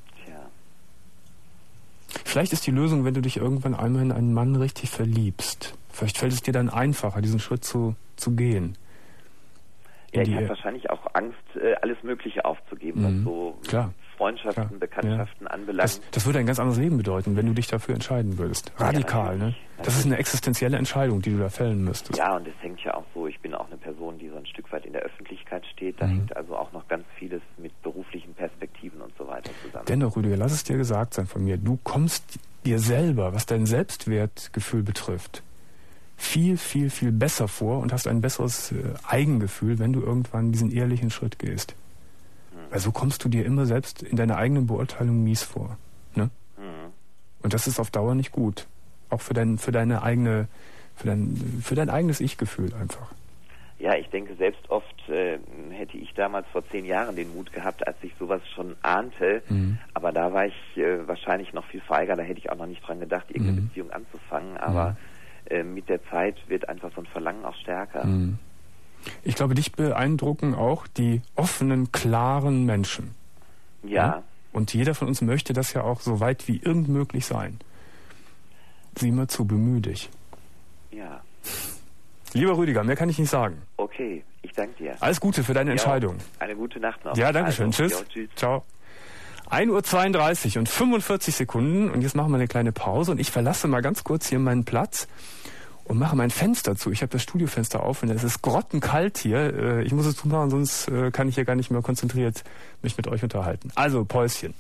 Vielleicht ist die Lösung, wenn du dich irgendwann einmal in einen Mann richtig verliebst. Vielleicht fällt es dir dann einfacher, diesen Schritt zu gehen. Ja, ich habe wahrscheinlich auch Angst, alles Mögliche aufzugeben, was so Freundschaften, Bekanntschaften anbelangt. Das würde ein ganz anderes Leben bedeuten, wenn du dich dafür entscheiden würdest. Radikal, ne? Das ist eine existenzielle Entscheidung, die du da fällen müsstest. Ja, und es hängt ja auch so, ich bin auch eine Person, die so ein Stück weit in der Öffentlichkeit steht. Da hängt also auch noch ganz vieles mit beruflichen Perspektiven und so weiter zusammen. Dennoch, Rüdiger, lass es dir gesagt sein von mir, du kommst dir selber, was dein Selbstwertgefühl betrifft, viel, viel, viel besser vor und hast ein besseres Eigengefühl, wenn du irgendwann diesen ehrlichen Schritt gehst. Weil so kommst du dir immer selbst in deiner eigenen Beurteilung mies vor. Ne? Und das ist auf Dauer nicht gut. Auch für dein eigenes Ich-Gefühl einfach. Ja, ich denke, selbst oft hätte ich damals vor 10 Jahren den Mut gehabt, als ich sowas schon ahnte. Aber da war ich wahrscheinlich noch viel feiger. Da hätte ich auch noch nicht dran gedacht, irgendeine Beziehung anzufangen. Aber mit der Zeit wird einfach so ein Verlangen auch stärker. Ich glaube, dich beeindrucken auch die offenen, klaren Menschen. Ja. Und jeder von uns möchte das ja auch so weit wie irgend möglich sein. Sieh mal zu, bemühe dich. Ja. Lieber Rüdiger, mehr kann ich nicht sagen. Okay, ich danke dir. Alles Gute für deine Entscheidung. Eine gute Nacht noch. Ja, danke schön. Tschüss. Tschüss. Ciao. 1:32 und 45 Sekunden und jetzt machen wir eine kleine Pause und ich verlasse mal ganz kurz hier meinen Platz und mache mein Fenster zu. Ich habe das Studiofenster auf und es ist grottenkalt hier. Ich muss es zumachen, sonst kann ich hier gar nicht mehr konzentriert mich mit euch unterhalten. Also, Päuschen.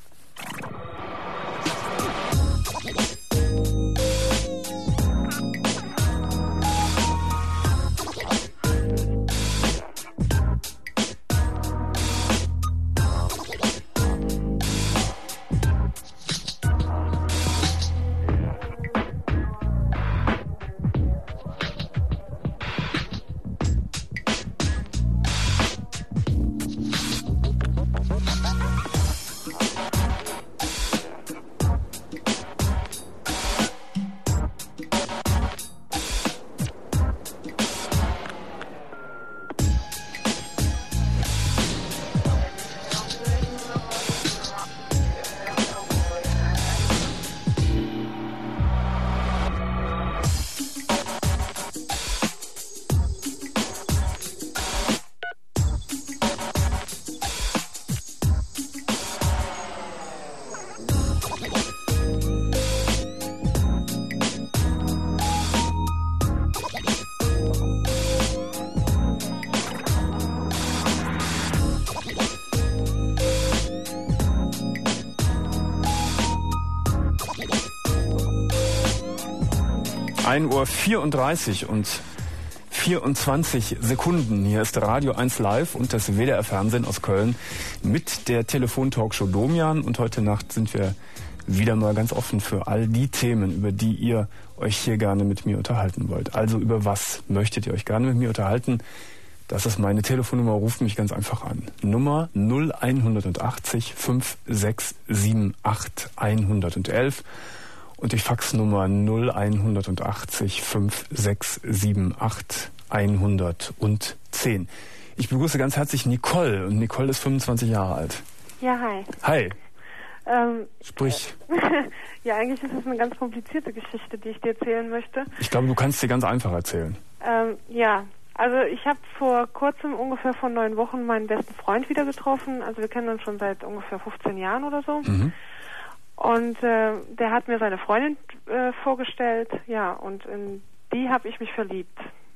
Uhr 34 und 24 Sekunden. Hier ist Radio 1 Live und das WDR Fernsehen aus Köln mit der Telefon-Talkshow Domian. Und heute Nacht sind wir wieder mal ganz offen für all die Themen, über die ihr euch hier gerne mit mir unterhalten wollt. Also über was möchtet ihr euch gerne mit mir unterhalten? Das ist meine Telefonnummer, ruft mich ganz einfach an. Nummer 0180 5678 111 und die Faxnummer 0180 5678 110. Ich begrüße ganz herzlich Nicole und Nicole ist 25 Jahre alt. Ja, hi. Hi. Sprich. Ja, eigentlich ist es eine ganz komplizierte Geschichte, die ich dir erzählen möchte. Ich glaube, du kannst sie ganz einfach erzählen. Ja, also ich habe vor kurzem, ungefähr vor 9 Wochen, meinen besten Freund wieder getroffen. Also wir kennen uns schon seit ungefähr 15 Jahren oder so. Mhm. Und der hat mir seine Freundin vorgestellt, ja, und in die habe ich mich verliebt.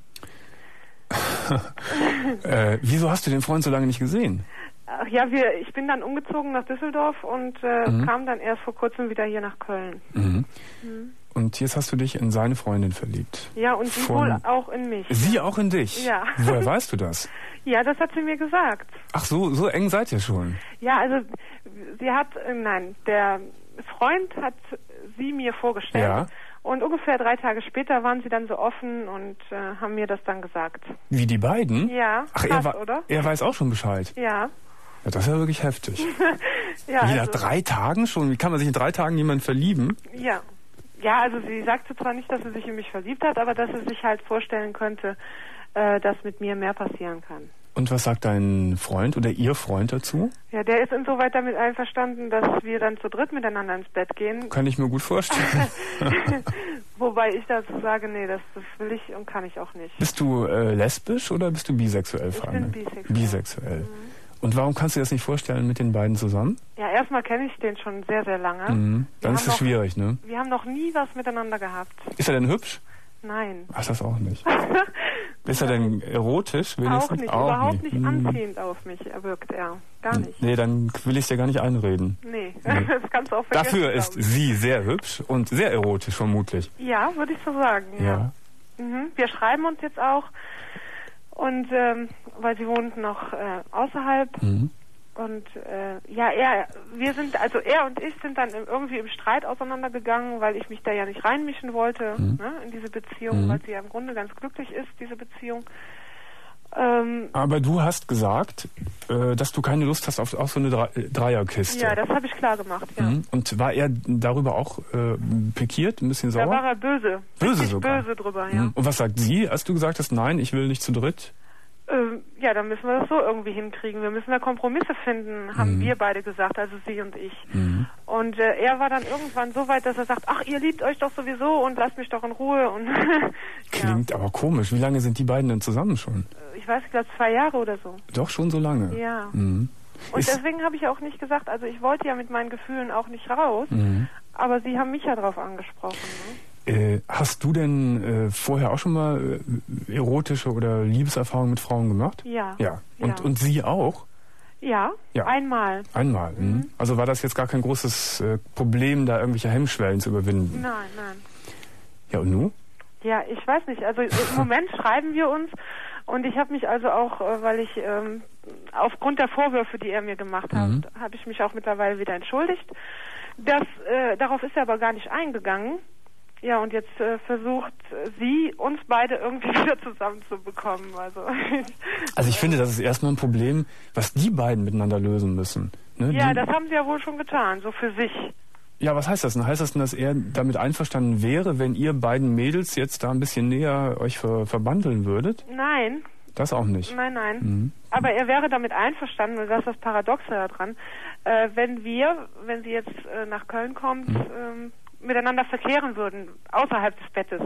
Wieso hast du den Freund so lange nicht gesehen? Ach ja, ich bin dann umgezogen nach Düsseldorf und kam dann erst vor kurzem wieder hier nach Köln. Mhm. Mhm. Und jetzt hast du dich in seine Freundin verliebt. Ja, und sie wohl auch in mich. Sie auch in dich? Ja. Woher weißt du das? Ja, das hat sie mir gesagt. Ach, so eng seid ihr schon? Ja, also sie hat, Freund hat sie mir vorgestellt. Ja. Und ungefähr 3 Tage später waren sie dann so offen und haben mir das dann gesagt. Wie die beiden? Ja, ach, krass, oder? Er weiß auch schon Bescheid. Ja. Ja, das ist ja wirklich heftig. Ja, Wie nach 3 Tagen schon? Wie kann man sich in 3 Tagen jemanden verlieben? Ja. Ja, also sie sagte zwar nicht, dass sie sich in mich verliebt hat, aber dass sie sich halt vorstellen könnte, dass mit mir mehr passieren kann. Und was sagt dein Freund oder ihr Freund dazu? Ja, der ist insoweit damit einverstanden, dass wir dann zu dritt miteinander ins Bett gehen. Kann ich mir gut vorstellen. Wobei ich dazu sage, nee, das will ich und kann ich auch nicht. Bist du lesbisch oder bist du bisexuell? Ich bin bisexuell. Bisexuell. Und warum kannst du dir das nicht vorstellen mit den beiden zusammen? Ja, erstmal kenne ich den schon sehr, sehr lange. Dann ist es schwierig, ne? Wir haben noch nie was miteinander gehabt. Ist er denn hübsch? Nein. Ach, das auch nicht. Ist er denn erotisch wenigstens? Auch nicht, überhaupt nicht anziehend auf mich wirkt er. Gar nicht. Nee, dann will ich dir gar nicht einreden. Nee. Das kannst du auch vergessen. Dafür ist sie sehr hübsch und sehr erotisch vermutlich. Ja, würde ich so sagen. Ja. Wir schreiben uns jetzt auch. Und weil sie wohnt noch außerhalb. Und er und ich sind dann irgendwie im Streit auseinandergegangen, weil ich mich da ja nicht reinmischen wollte, ne, in diese Beziehung, weil sie ja im Grunde ganz glücklich ist, diese Beziehung. Aber du hast gesagt, dass du keine Lust hast auf so eine Dreierkiste. Ja, das habe ich klar gemacht, ja. Und war er darüber auch pikiert, ein bisschen sauer? Da war er böse. Böse sogar? Böse drüber, ja. Und was sagt sie, als du gesagt hast, nein, ich will nicht zu dritt? Ja, dann müssen wir das so irgendwie hinkriegen. Wir müssen da Kompromisse finden, haben wir beide gesagt, also sie und ich. Und er war dann irgendwann so weit, dass er sagt, ach, ihr liebt euch doch sowieso und lasst mich doch in Ruhe. Und Klingt aber komisch. Wie lange sind die beiden denn zusammen schon? Ich weiß, ich glaube 2 Jahre oder so. Doch, schon so lange? Ja. Und deswegen habe ich auch nicht gesagt, also ich wollte ja mit meinen Gefühlen auch nicht raus, aber sie haben mich ja drauf angesprochen. Ne? Hast du denn vorher auch schon mal erotische oder Liebeserfahrungen mit Frauen gemacht? Ja. Ja. Und sie auch? Ja, einmal. Einmal. Also war das jetzt gar kein großes Problem, da irgendwelche Hemmschwellen zu überwinden? Nein. Ja, und nun? Ja, ich weiß nicht. Also im Moment schreiben wir uns und ich habe mich also auch, weil ich aufgrund der Vorwürfe, die er mir gemacht hat, habe ich mich auch mittlerweile wieder entschuldigt. Darauf ist er aber gar nicht eingegangen. Ja, und jetzt versucht sie, uns beide irgendwie wieder zusammenzubekommen. Also ich finde, das ist erstmal ein Problem, was die beiden miteinander lösen müssen. Ne? Ja, das haben sie ja wohl schon getan, so für sich. Ja, was heißt das denn? Heißt das denn, dass er damit einverstanden wäre, wenn ihr beiden Mädels jetzt da ein bisschen näher euch verbandeln würdet? Nein. Das auch nicht? Nein. Aber er wäre damit einverstanden, und das ist das Paradoxe daran, wenn sie jetzt nach Köln kommt, miteinander verkehren würden, außerhalb des Bettes.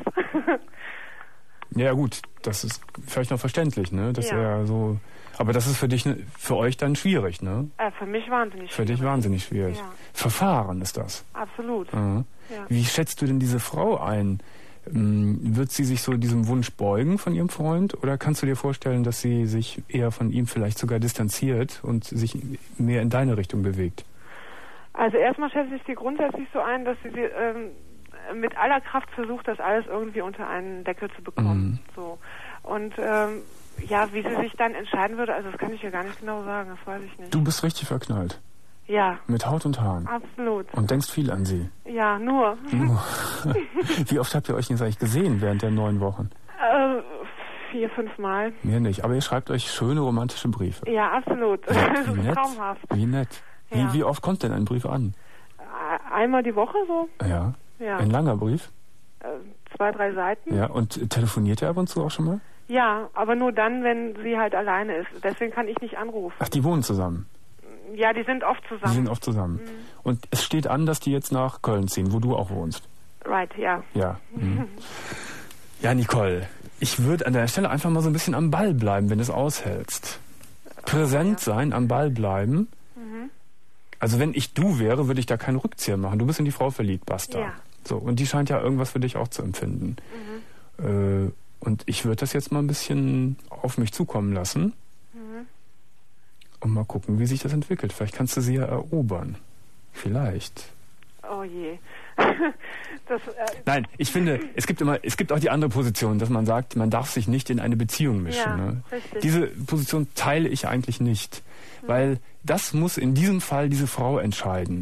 Ja gut, das ist vielleicht noch verständlich, ne? Dass er so. Aber das ist für euch dann schwierig, ne? Für mich wahnsinnig schwierig. Für dich wahnsinnig schwierig. Ja. Verfahren ist das. Absolut. Ja. Wie schätzt du denn diese Frau ein? Wird sie sich so diesem Wunsch beugen von ihrem Freund? Oder kannst du dir vorstellen, dass sie sich eher von ihm vielleicht sogar distanziert und sich mehr in deine Richtung bewegt? Also erstmal schätze ich sie grundsätzlich so ein, dass sie mit aller Kraft versucht, das alles irgendwie unter einen Deckel zu bekommen. So. Und wie sie sich dann entscheiden würde, also das kann ich ja gar nicht genau sagen, das weiß ich nicht. Du bist richtig verknallt. Ja. Mit Haut und Haaren. Absolut. Und denkst viel an sie. Ja, nur. Wie oft habt ihr euch jetzt eigentlich gesehen während der 9 Wochen? 4, 5 Mal. Mehr nicht, aber ihr schreibt euch schöne romantische Briefe. Ja, absolut. Ja, das ist traumhaft. Wie nett. Ja. Wie oft kommt denn ein Brief an? Einmal die Woche so. Ja. Ein langer Brief? 2, 3 Seiten. Ja, und telefoniert ihr ab und zu auch schon mal? Ja, aber nur dann, wenn sie halt alleine ist. Deswegen kann ich nicht anrufen. Ach, die wohnen zusammen? Ja, die sind oft zusammen. Und es steht an, dass die jetzt nach Köln ziehen, wo du auch wohnst. Right, ja. Ja. Ja, Nicole, ich würde an der Stelle einfach mal so ein bisschen am Ball bleiben, wenn du es aushältst. Präsent sein, am Ball bleiben. Also wenn ich du wäre, würde ich da keinen Rückzieher machen. Du bist in die Frau verliebt, basta. Ja. So, und die scheint ja irgendwas für dich auch zu empfinden. Und ich würde das jetzt mal ein bisschen auf mich zukommen lassen. Und mal gucken, wie sich das entwickelt. Vielleicht kannst du sie ja erobern. Vielleicht. Oh je. Nein, ich finde, es gibt auch die andere Position, dass man sagt, man darf sich nicht in eine Beziehung mischen. Ja, ne? richtig. Diese Position teile ich eigentlich nicht. Weil das muss in diesem Fall diese Frau entscheiden.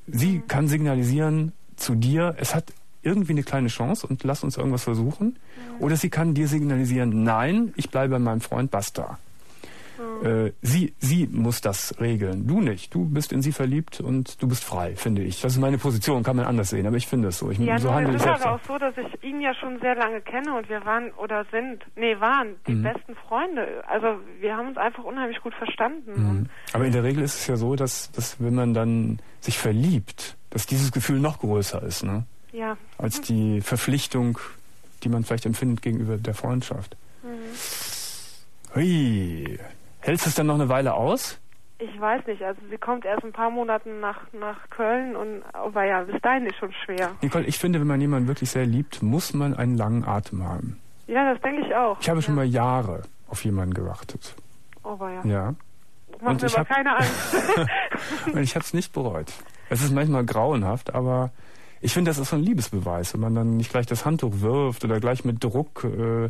Sie kann signalisieren zu dir, es hat irgendwie eine kleine Chance und lass uns irgendwas versuchen. Oder sie kann dir signalisieren, nein, ich bleibe bei meinem Freund, basta. Sie muss das regeln, du nicht. Du bist in sie verliebt und du bist frei, finde ich. Das ist meine Position, kann man anders sehen, aber ich finde es so. So handle ich selbst. Es ist aber auch so, dass ich ihn ja schon sehr lange kenne und wir waren die besten Freunde. Also wir haben uns einfach unheimlich gut verstanden. Aber in der Regel ist es ja so, dass wenn man dann sich verliebt, dass dieses Gefühl noch größer ist, ne? Ja. Als die Verpflichtung, die man vielleicht empfindet gegenüber der Freundschaft. Hui. Hältst du es dann noch eine Weile aus? Ich weiß nicht, also sie kommt erst ein paar Monate nach Köln aber ja, bis dahin ist schon schwer. Nicole, ich finde, wenn man jemanden wirklich sehr liebt, muss man einen langen Atem haben. Ja, das denke ich auch. Ich habe schon mal Jahre auf jemanden gewartet. Oh, war ja. Ja. Macht mir aber keine Angst. Und ich habe es nicht bereut. Es ist manchmal grauenhaft, aber ich finde, das ist so ein Liebesbeweis, wenn man dann nicht gleich das Handtuch wirft oder gleich mit Druck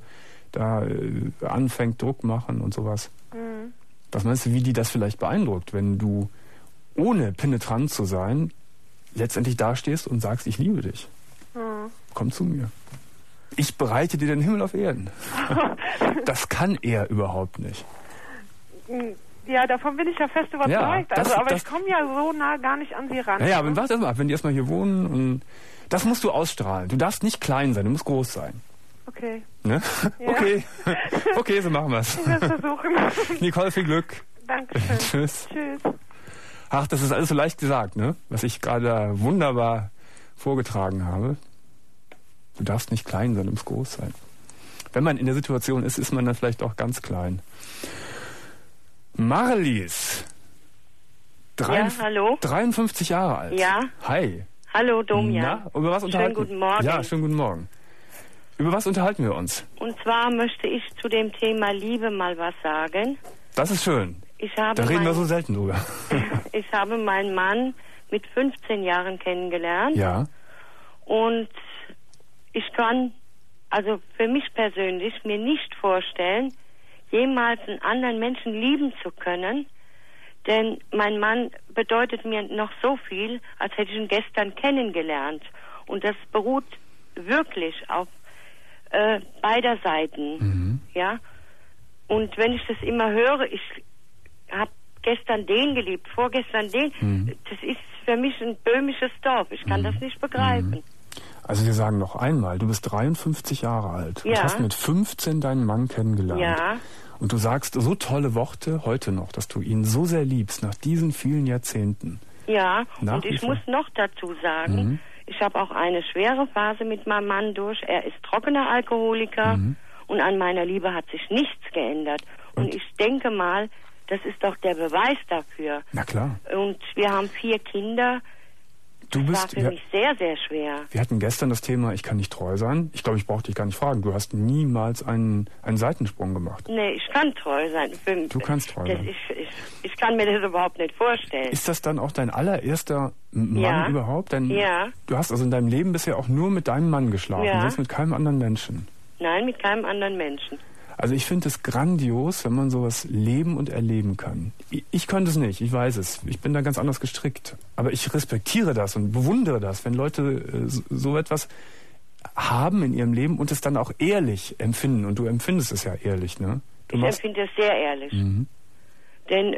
anfängt, Druck machen und sowas. Was meinst du, wie die das vielleicht beeindruckt, wenn du, ohne penetrant zu sein, letztendlich dastehst und sagst, ich liebe dich. Komm zu mir. Ich bereite dir den Himmel auf Erden. Das kann er überhaupt nicht. Ja, davon bin ich ja fest überzeugt. Ja, aber ich komme ja so nah gar nicht an sie ran. Naja, aber warte erst mal ab, wenn die erstmal hier wohnen. Und das musst du ausstrahlen. Du darfst nicht klein sein, du musst groß sein. Okay. Ne? Ja. Okay, so machen wir es. Ich will es versuchen. Nicole, viel Glück. Dankeschön. Tschüss. Tschüss. Ach, das ist alles so leicht gesagt, ne? Was ich gerade wunderbar vorgetragen habe. Du darfst nicht klein sein, du musst groß sein. Wenn man in der Situation ist, ist man dann vielleicht auch ganz klein. Marlies. Hallo. 53 Jahre alt. Ja. Hi. Hallo, Domian. Na, über was unterhalten? Schönen guten Morgen. Ja, schönen guten Morgen. Über was unterhalten wir uns? Und zwar möchte ich zu dem Thema Liebe mal was sagen. Das ist schön. Da reden wir so selten drüber. Ich habe meinen Mann mit 15 Jahren kennengelernt. Ja. Und ich kann, also für mich persönlich, mir nicht vorstellen, jemals einen anderen Menschen lieben zu können. Denn mein Mann bedeutet mir noch so viel, als hätte ich ihn gestern kennengelernt. Und das beruht wirklich auf beider Seiten. Ja. Und wenn ich das immer höre, ich habe gestern den geliebt, vorgestern den, das ist für mich ein böhmisches Dorf. Ich kann das nicht begreifen. Also wir sagen noch einmal, du bist 53 Jahre alt und hast mit 15 deinen Mann kennengelernt. Ja. Und du sagst so tolle Worte heute noch, dass du ihn so sehr liebst, nach diesen vielen Jahrzehnten. Ja, und ich muss noch dazu sagen, ich habe auch eine schwere Phase mit meinem Mann durch. Er ist trockener Alkoholiker und an meiner Liebe hat sich nichts geändert. Und ich denke mal, das ist doch der Beweis dafür. Na klar. Und wir haben 4 Kinder. Das war für mich sehr, sehr schwer. Wir hatten gestern das Thema, ich kann nicht treu sein. Ich glaube, ich brauche dich gar nicht fragen. Du hast niemals einen Seitensprung gemacht. Nee, ich kann treu sein. Du kannst treu sein. Ich kann mir das überhaupt nicht vorstellen. Ist das dann auch dein allererster Mann überhaupt? Du hast also in deinem Leben bisher auch nur mit deinem Mann geschlafen, sonst mit keinem anderen Menschen? Nein, mit keinem anderen Menschen. Also ich finde es grandios, wenn man sowas leben und erleben kann. Ich könnte es nicht, ich weiß es. Ich bin da ganz anders gestrickt. Aber ich respektiere das und bewundere das, wenn Leute so etwas haben in ihrem Leben und es dann auch ehrlich empfinden. Und du empfindest es ja ehrlich, ne? Ich empfinde es sehr ehrlich. Denn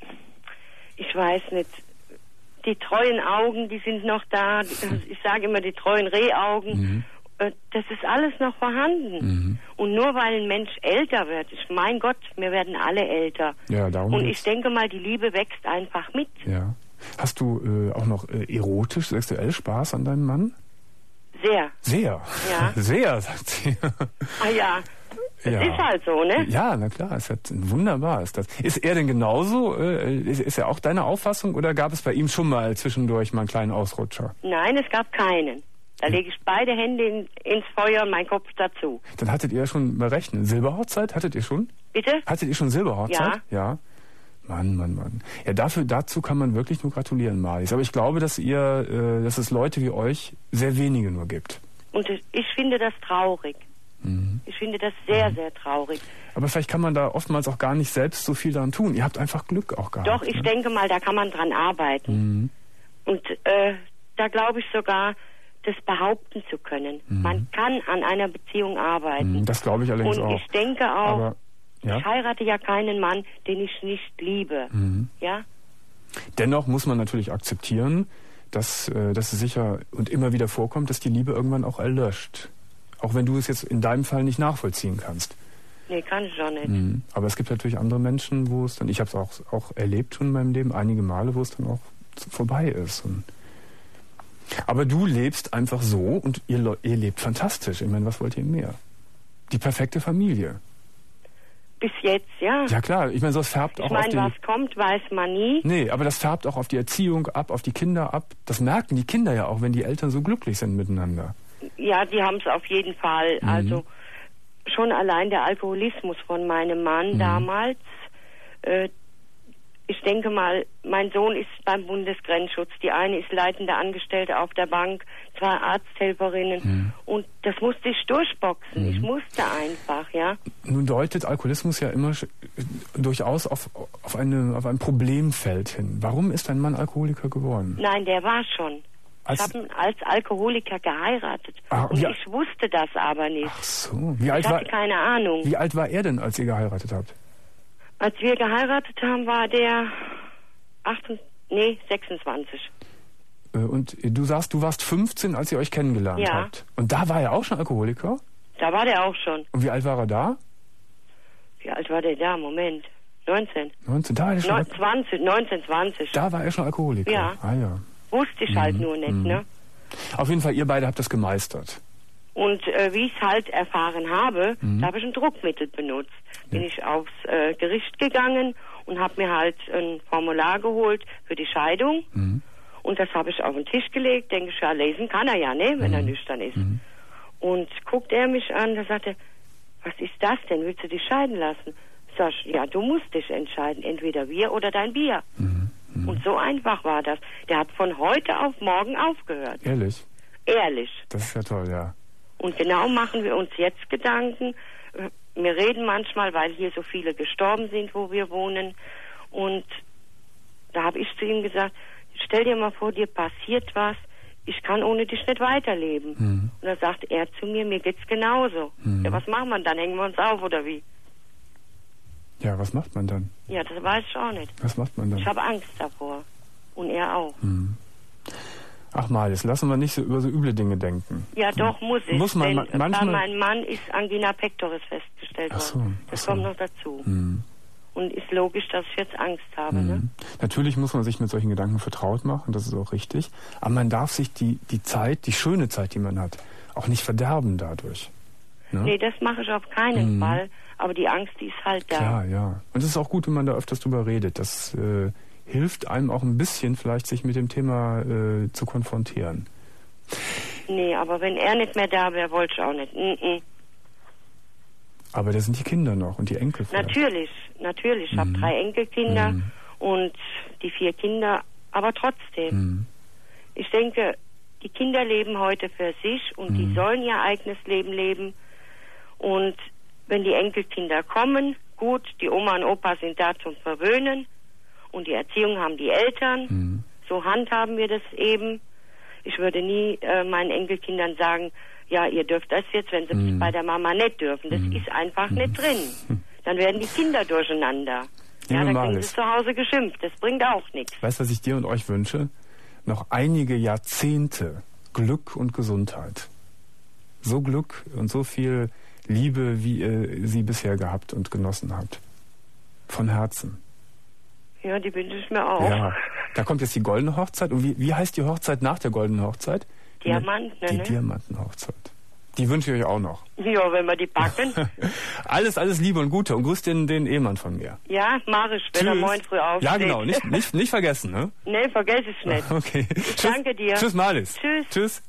ich weiß nicht, die treuen Augen, die sind noch da. Ich sage immer die treuen Rehaugen. Das ist alles noch vorhanden. Und nur weil ein Mensch älter wird, mein Gott, wir werden alle älter. Ja, darum und ich denke mal, die Liebe wächst einfach mit. Ja. Hast du auch noch erotisch, sexuell Spaß an deinem Mann? Sehr. Sehr? Ja. Sehr, sagt sie. Ah ja. Das ist halt so, ne? Ja, na klar, wunderbar ist das. Ist er denn genauso? Ist er auch deine Auffassung oder gab es bei ihm schon mal zwischendurch mal einen kleinen Ausrutscher? Nein, es gab keinen. Da lege ich beide Hände ins Feuer und meinen Kopf dazu. Dann hattet ihr schon mal rechnen. Silberhochzeit hattet ihr schon? Bitte? Hattet ihr schon Silberhochzeit? Ja. Mann. Ja, dazu kann man wirklich nur gratulieren, Marlies. Aber ich glaube, dass es Leute wie euch sehr wenige nur gibt. Und ich finde das traurig. Ich finde das sehr, sehr traurig. Aber vielleicht kann man da oftmals auch gar nicht selbst so viel daran tun. Ihr habt einfach Glück auch gehabt. Doch, ich denke mal, da kann man dran arbeiten. Und da glaube ich sogar, das behaupten zu können. Man kann an einer Beziehung arbeiten. Das glaube ich allerdings auch. Und ich denke auch, aber, ja? Ich heirate ja keinen Mann, den ich nicht liebe. Ja? Dennoch muss man natürlich akzeptieren, dass es sicher und immer wieder vorkommt, dass die Liebe irgendwann auch erlöscht. Auch wenn du es jetzt in deinem Fall nicht nachvollziehen kannst. Nee, kann ich auch nicht. Aber es gibt natürlich andere Menschen, wo es dann, ich habe es auch erlebt schon in meinem Leben, einige Male, wo es dann auch vorbei ist. Aber du lebst einfach so und ihr lebt fantastisch. Ich meine, was wollt ihr mehr? Die perfekte Familie. Bis jetzt, ja. Ja klar, ich meine, das färbt auch auf die... was kommt, weiß man nie. Nee, aber das färbt auch auf die Erziehung ab, auf die Kinder ab. Das merken die Kinder ja auch, wenn die Eltern so glücklich sind miteinander. Ja, die haben es auf jeden Fall. Also schon allein der Alkoholismus von meinem Mann damals. Ich denke mal, mein Sohn ist beim Bundesgrenzschutz. Die eine ist leitende Angestellte auf der Bank, 2 Arzthelferinnen. Und das musste ich durchboxen. Ich musste einfach, ja. Nun deutet Alkoholismus ja immer durchaus auf ein Problemfeld hin. Warum ist dein Mann Alkoholiker geworden? Nein, der war schon. Ich habe ihn als Alkoholiker geheiratet. Und ich wusste das aber nicht. Ach so. Ich hatte keine Ahnung. Wie alt war er denn, als ihr geheiratet habt? Als wir geheiratet haben, war der 26. Und du sagst, du warst 15, als ihr euch kennengelernt habt. Und da war er auch schon Alkoholiker? Da war der auch schon. Und wie alt war er da? Wie alt war der da? Moment. 19. 19, da war er schon 20. Da war er schon Alkoholiker? Ja. Ah ja. Wusste ich halt nur nicht, ne? Auf jeden Fall, ihr beide habt das gemeistert. Und wie ich es halt erfahren habe, da habe ich ein Druckmittel benutzt. Bin ich aufs Gericht gegangen und habe mir halt ein Formular geholt für die Scheidung. Und das habe ich auf den Tisch gelegt. Denke ich, ja, lesen kann er ja, ne, wenn er nüchtern ist. Und guckt er mich an, da sagt er, was ist das denn? Willst du dich scheiden lassen? Sag ich, ja, du musst dich entscheiden, entweder wir oder dein Bier. Und so einfach war das. Der hat von heute auf morgen aufgehört. Ehrlich? Ehrlich. Das ist ja toll, ja. Und genau machen wir uns jetzt Gedanken. Wir reden manchmal, weil hier so viele gestorben sind, wo wir wohnen. Und da habe ich zu ihm gesagt, stell dir mal vor, dir passiert was. Ich kann ohne dich nicht weiterleben. Und da sagt er zu mir, mir geht's genauso. Ja, was machen wir dann? Hängen wir uns auf oder wie? Ja, was macht man dann? Ja, das weiß ich auch nicht. Was macht man dann? Ich habe Angst davor. Und er auch. Ach mal, jetzt lassen wir nicht so über so üble Dinge denken. Ja, doch, muss ich. Muss man denn manchmal... bei meinem Mann ist Angina pectoris festgestellt worden. Das kommt noch dazu. Und ist logisch, dass ich jetzt Angst habe. Ne? Natürlich muss man sich mit solchen Gedanken vertraut machen, das ist auch richtig. Aber man darf sich die Zeit, die schöne Zeit, die man hat, auch nicht verderben dadurch. Ne? Nee, das mache ich auf keinen Fall. Aber die Angst, die ist halt da. Klar, ja. Und es ist auch gut, wenn man da öfters drüber redet. Das hilft einem auch ein bisschen vielleicht, sich mit dem Thema zu konfrontieren. Nee, aber wenn er nicht mehr da wäre, wollte ich auch nicht. Aber da sind die Kinder noch und die Enkel vielleicht. Natürlich. Ich habe 3 Enkelkinder und die 4 Kinder, aber trotzdem. Ich denke, die Kinder leben heute für sich und die sollen ihr eigenes Leben leben. Und wenn die Enkelkinder kommen, gut, die Oma und Opa sind da zum Verwöhnen und die Erziehung haben die Eltern. So handhaben wir das eben. Ich würde nie meinen Enkelkindern sagen, ja, ihr dürft das jetzt, wenn sie es bei der Mama nicht dürfen. Das ist einfach nicht drin. Dann werden die Kinder durcheinander. Ja, dann kriegen sie zu Hause geschimpft. Das bringt auch nichts. Weißt du, was ich dir und euch wünsche? Noch einige Jahrzehnte Glück und Gesundheit. So Glück und so viel Liebe, wie ihr sie bisher gehabt und genossen habt. Von Herzen. Ja, die wünsche ich mir auch. Ja, da kommt jetzt die goldene Hochzeit. Und wie heißt die Hochzeit nach der goldenen Hochzeit? Diamanten, Die Diamantenhochzeit. Die wünsche ich euch auch noch. Ja, wenn wir die backen. Alles Liebe und Gute. Und grüß den Ehemann von mir. Ja, mach ich, wenn er morgen früh aufsteht. Ja, genau. Nicht vergessen, ne? Nee, vergesse ich nicht. Okay. Ich danke dir. Tschüss, Marlies. Tschüss.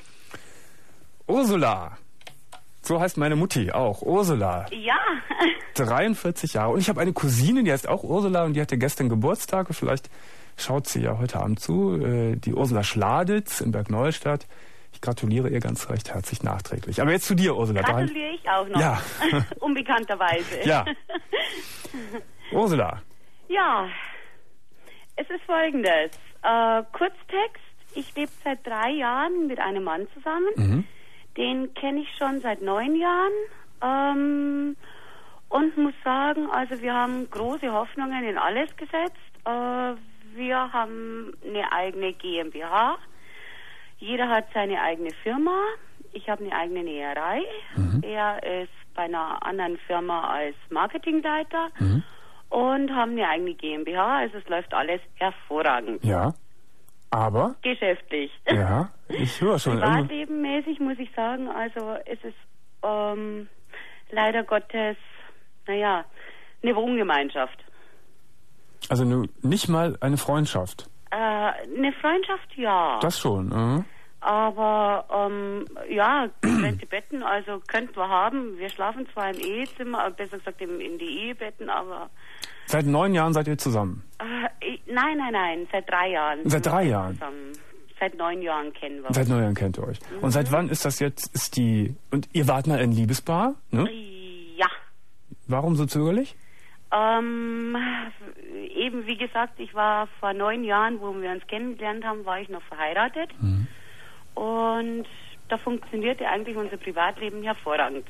Ursula. So heißt meine Mutti auch. Ursula. Ja. 43 Jahre. Und ich habe eine Cousine, die heißt auch Ursula und die hatte gestern Geburtstag. Vielleicht schaut sie ja heute Abend zu. Die Ursula Schladitz in Bergneustadt. Ich gratuliere ihr ganz recht herzlich nachträglich. Aber jetzt zu dir, Ursula. Gratuliere ich auch noch. Ja. Unbekannterweise. Ja. Ursula. Ja. Es ist Folgendes. Kurztext. Ich lebe seit 3 Jahren mit einem Mann zusammen. Den kenne ich schon seit 9 Jahren. Und muss sagen, also wir haben große Hoffnungen in alles gesetzt. Wir haben eine eigene GmbH. Jeder hat seine eigene Firma. Ich habe eine eigene Näherei. Er ist bei einer anderen Firma als Marketingleiter und haben eine eigene GmbH. Also es läuft alles hervorragend. Ja, aber? Geschäftlich. Ja, ich höre schon. Privatlebenmäßig muss ich sagen, also es ist leider Gottes, naja, eine Wohngemeinschaft. Also nicht mal eine Freundschaft? Eine Freundschaft, ja. Das schon, Aber, ja, getrennte Betten, also könnten wir haben. Wir schlafen zwar im Ehezimmer, besser gesagt in die Ehebetten, aber... Seit 9 Jahren seid ihr zusammen? Nein, seit 3 Jahren. Seit 3 Jahren? Zusammen. Seit 9 Jahren kennen wir uns. Seit 9 Jahren kennt ihr euch. Und seit wann ist das jetzt, und ihr wart mal ein Liebespaar, ne? Ja. Warum so zögerlich? Eben, wie gesagt, ich war vor 9 Jahren, wo wir uns kennengelernt haben, war ich noch verheiratet. Und da funktionierte eigentlich unser Privatleben hervorragend.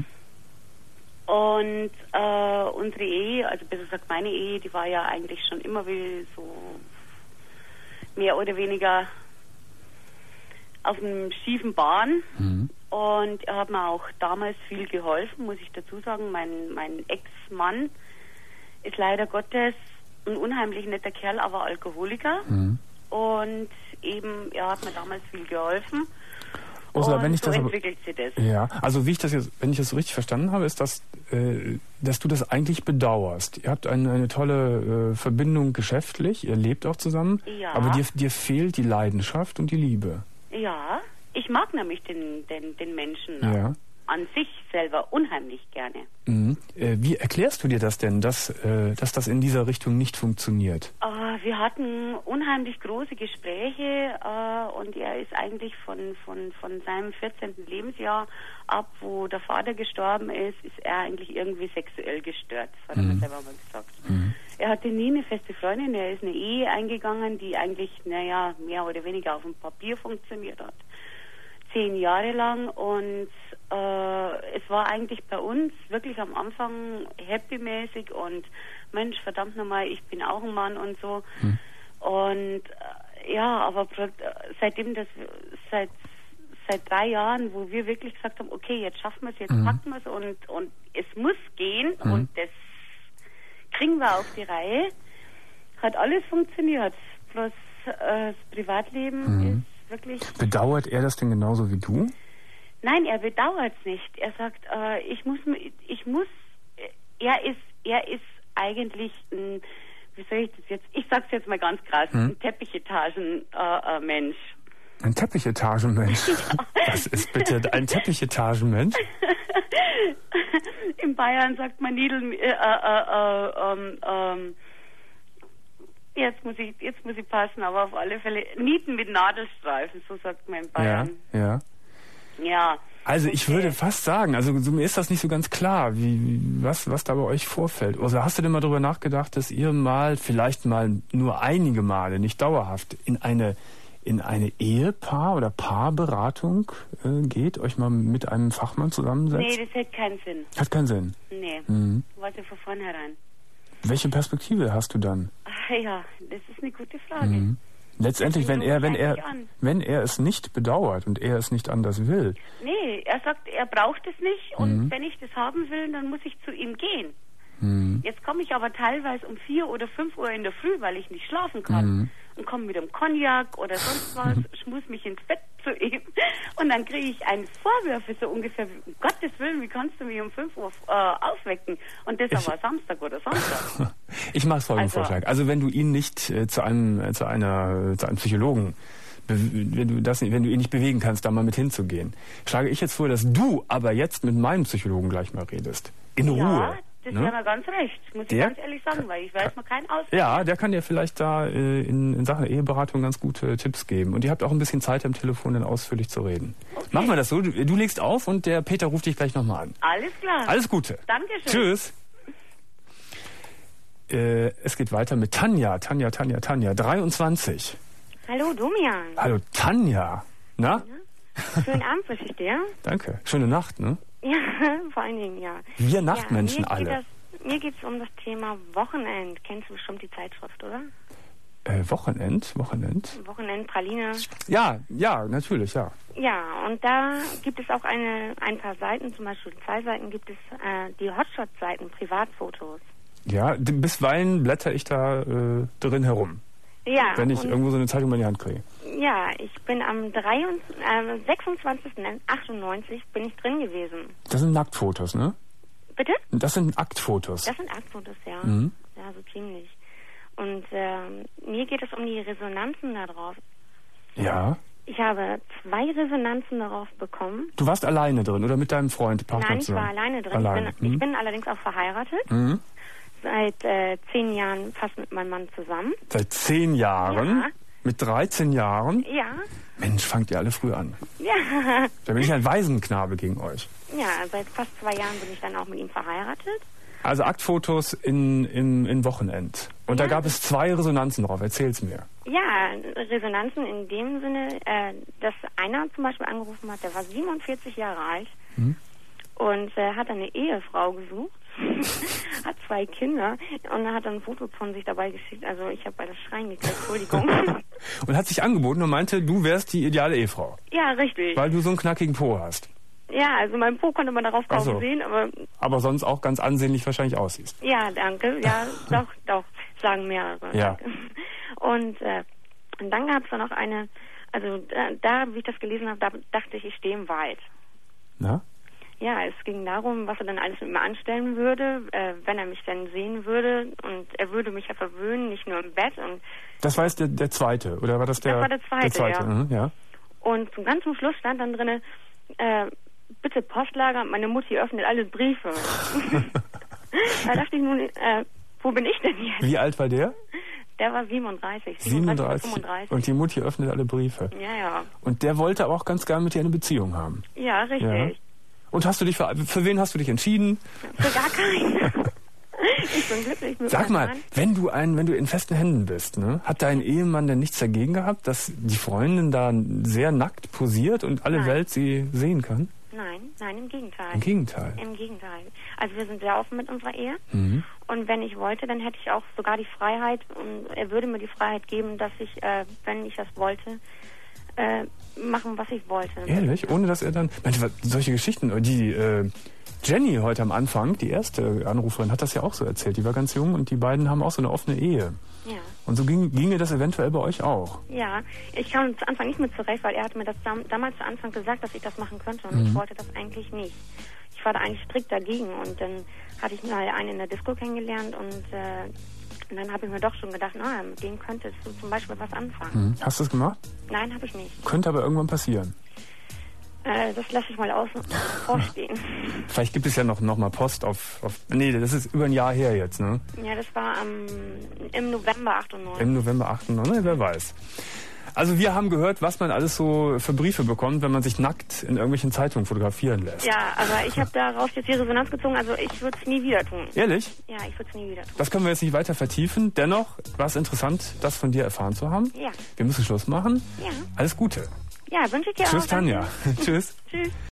Und unsere Ehe, also besser gesagt meine Ehe, die war ja eigentlich schon immer wie so mehr oder weniger auf einem schiefen Bahn. Und er hat mir auch damals viel geholfen, muss ich dazu sagen. Mein Ex-Mann ist leider Gottes ein unheimlich netter Kerl, aber Alkoholiker. Und eben, er hat mir damals viel geholfen. Ursula, wenn ich so das entwickelt sich das. Ja, also wenn ich das so richtig verstanden habe, ist das, dass du das eigentlich bedauerst. Ihr habt eine tolle Verbindung geschäftlich, ihr lebt auch zusammen, ja. Aber dir fehlt die Leidenschaft und die Liebe. Ja, ich mag nämlich den Menschen an sich selber unheimlich gerne. Wie erklärst du dir das denn, dass das in dieser Richtung nicht funktioniert? Wir hatten unheimlich große Gespräche und er ist eigentlich von seinem 14. Lebensjahr ab, wo der Vater gestorben ist er eigentlich irgendwie sexuell gestört. Das hat er mir selber mal gesagt. Er hatte nie eine feste Freundin, er ist eine Ehe eingegangen, die eigentlich, mehr oder weniger auf dem Papier funktioniert hat. 10 Jahre lang und es war eigentlich bei uns wirklich am Anfang happy-mäßig und Mensch, verdammt nochmal, ich bin auch ein Mann und so. Und aber seitdem seit 3 Jahren, wo wir wirklich gesagt haben, okay, jetzt schaffen wir es, jetzt packen wir es und es muss gehen und das kriegen wir auf die Reihe, hat alles funktioniert. Bloß das Privatleben ist wirklich... Bedauert er das denn genauso wie du? Nein, er bedauert es nicht. Er sagt, er ist eigentlich ein, wie soll ich das jetzt, ich sag's jetzt mal ganz krass, ein Teppichetagen-Mensch. Ein Teppichetagenmensch? Ja. Was ist bitte ein Teppichetagenmensch? In Bayern sagt man Jetzt muss ich passen, aber auf alle Fälle Nieten mit Nadelstreifen, so sagt man in Bayern. Ja. Also ich würde fast sagen, also mir ist das nicht so ganz klar, was da bei euch vorfällt. Also hast du denn mal darüber nachgedacht, dass ihr vielleicht mal nur einige Male, nicht dauerhaft, in eine Ehepaar- oder Paarberatung geht, euch mal mit einem Fachmann zusammensetzt? Nee, das hat keinen Sinn. Hat keinen Sinn? Nee, warte von vornherein. Welche Perspektive hast du dann? Ja, das ist eine gute Frage. Letztendlich, wenn er es nicht bedauert und er es nicht anders will. Nee, er sagt, er braucht es nicht und wenn ich das haben will, dann muss ich zu ihm gehen. Jetzt komme ich aber teilweise um 4 oder 5 Uhr in der Früh, weil ich nicht schlafen kann und komme mit einem Cognac oder sonst was, schmus mich ins Bett zu ihm und dann kriege ich einen Vorwürfe so ungefähr, um Gottes Willen, wie kannst du mich um 5 Uhr aufwecken? Und das aber Samstag oder Sonntag. Ich mache folgenden Vorschlag. Also wenn du ihn nicht zu einem Psychologen, wenn du ihn nicht bewegen kannst, da mal mit hinzugehen, schlage ich jetzt vor, dass du aber jetzt mit meinem Psychologen gleich mal redest. In Ruhe. Das wäre mir ganz recht, muss ich ganz ehrlich sagen, weil ich weiß mal keinen aus. Ja, der kann dir vielleicht da in Sachen Eheberatung ganz gute Tipps geben. Und ihr habt auch ein bisschen Zeit am Telefon, dann ausführlich zu reden. Okay. Machen wir das so, du legst auf und der Peter ruft dich gleich nochmal an. Alles klar. Alles Gute. Dankeschön. Tschüss. Es geht weiter mit Tanja. Tanja, 23. Hallo, Domian. Hallo, Tanja. Na? Schönen Abend wünsche ich dir. Danke. Schöne Nacht, ne? Ja, vor allen Dingen, ja. Wir Nachtmenschen mir alle. Mir geht es um das Thema Wochenend. Kennst du bestimmt die Zeitschrift, oder? Wochenend? Praline. Ja, natürlich, ja. Ja, und da gibt es auch ein paar Seiten, zum Beispiel 2 Seiten gibt es die Hotshot-Seiten, Privatfotos. Ja, bisweilen blätter ich da drin herum. Ja. Wenn ich irgendwo so eine Zeitung in die Hand kriege. Ja, ich bin am 26.98 bin ich drin gewesen. Das sind Nacktfotos, ne? Bitte? Das sind Aktfotos. Das sind Aktfotos, ja. Mhm. Ja, so ziemlich. Und mir geht es um die Resonanzen darauf. Ja. Ich habe 2 Resonanzen darauf bekommen. Du warst alleine drin oder mit deinem Freund, Partner Nein, zusammen? ich war alleine drin. Alleine. Ich bin allerdings auch verheiratet. Mhm. Seit 10 Jahren fast mit meinem Mann zusammen. Seit 10 Jahren? Ja. Mit 13 Jahren? Ja. Mensch, fangt ihr alle früh an. Ja. Da bin ich ein Waisenknabe gegen euch. Ja, seit fast 2 Jahren bin ich dann auch mit ihm verheiratet. Also Aktfotos in Wochenend. Und da gab es 2 Resonanzen drauf. Erzähl's mir. Ja, Resonanzen in dem Sinne, dass einer zum Beispiel angerufen hat, der war 47 Jahre alt und hat eine Ehefrau gesucht, hat 2 Kinder und hat dann ein Foto von sich dabei geschickt. Also ich habe bei das Schreien gekriegt, Entschuldigung. Und hat sich angeboten und meinte, du wärst die ideale Ehefrau. Ja, richtig. Weil du so einen knackigen Po hast. Ja, also mein Po konnte man darauf kaum sehen, aber sonst auch ganz ansehnlich wahrscheinlich aussiehst. Ja, danke. Ja, doch, sagen mehrere. Ja. Und dann gab es dann noch eine, also da, wie ich das gelesen habe, da dachte ich stehe im Wald. Na? Ja, es ging darum, was er dann alles mit mir anstellen würde, wenn er mich dann sehen würde. Und er würde mich ja verwöhnen, nicht nur im Bett. Und das war jetzt der zweite, oder war das der? Das war der zweite, ja. Mhm, ja. Und zum ganz zum Schluss stand dann drin, bitte Postlager, meine Mutti öffnet alle Briefe. Da dachte ich nun, wo bin ich denn jetzt? Wie alt war der? Der war 37. 35. Und die Mutti öffnet alle Briefe. Ja. Und der wollte aber auch ganz gern mit dir eine Beziehung haben. Ja, richtig. Ja. Und hast du dich für wen hast du dich entschieden? Für gar keinen. Ich bin glücklich mit Sag mal, Mann. wenn du in festen Händen bist, ne, hat dein Ehemann denn nichts dagegen gehabt, dass die Freundin da sehr nackt posiert und alle Welt sie sehen kann? Nein, im Gegenteil. Im Gegenteil? Im Gegenteil. Also wir sind sehr offen mit unserer Ehe. Mhm. Und wenn ich wollte, dann hätte ich auch sogar die Freiheit, und er würde mir die Freiheit geben, dass ich, wenn ich das wollte, machen, was ich wollte. Ehrlich? Ohne dass er dann... Mensch, solche Geschichten, die Jenny heute am Anfang, die erste Anruferin, hat das ja auch so erzählt. Die war ganz jung und die beiden haben auch so eine offene Ehe. Ja. Und so ginge das eventuell bei euch auch. Ja, ich kam zu Anfang nicht mit zurecht, weil er hatte mir das damals zu Anfang gesagt, dass ich das machen könnte und ich wollte das eigentlich nicht. Ich war da eigentlich strikt dagegen und dann hatte ich mal einen in der Disco kennengelernt und dann habe ich mir doch schon gedacht, mit dem könntest du zum Beispiel was anfangen. Hast du es gemacht? Nein, habe ich nicht. Könnte aber irgendwann passieren. Das lasse ich mal vorstehen. Vielleicht gibt es ja noch mal Post auf... Nee, das ist über ein Jahr her jetzt, ne? Ja, das war im November 98. Im November 98, wer weiß. Also wir haben gehört, was man alles so für Briefe bekommt, wenn man sich nackt in irgendwelchen Zeitungen fotografieren lässt. Ja, aber ich habe daraus jetzt die Resonanz gezogen, also ich würde es nie wieder tun. Ehrlich? Ja, ich würde es nie wieder tun. Das können wir jetzt nicht weiter vertiefen. Dennoch war es interessant, das von dir erfahren zu haben. Ja. Wir müssen Schluss machen. Ja. Alles Gute. Ja, wünsche ich dir auch. Tschüss, Tanja. Tschüss. Tschüss.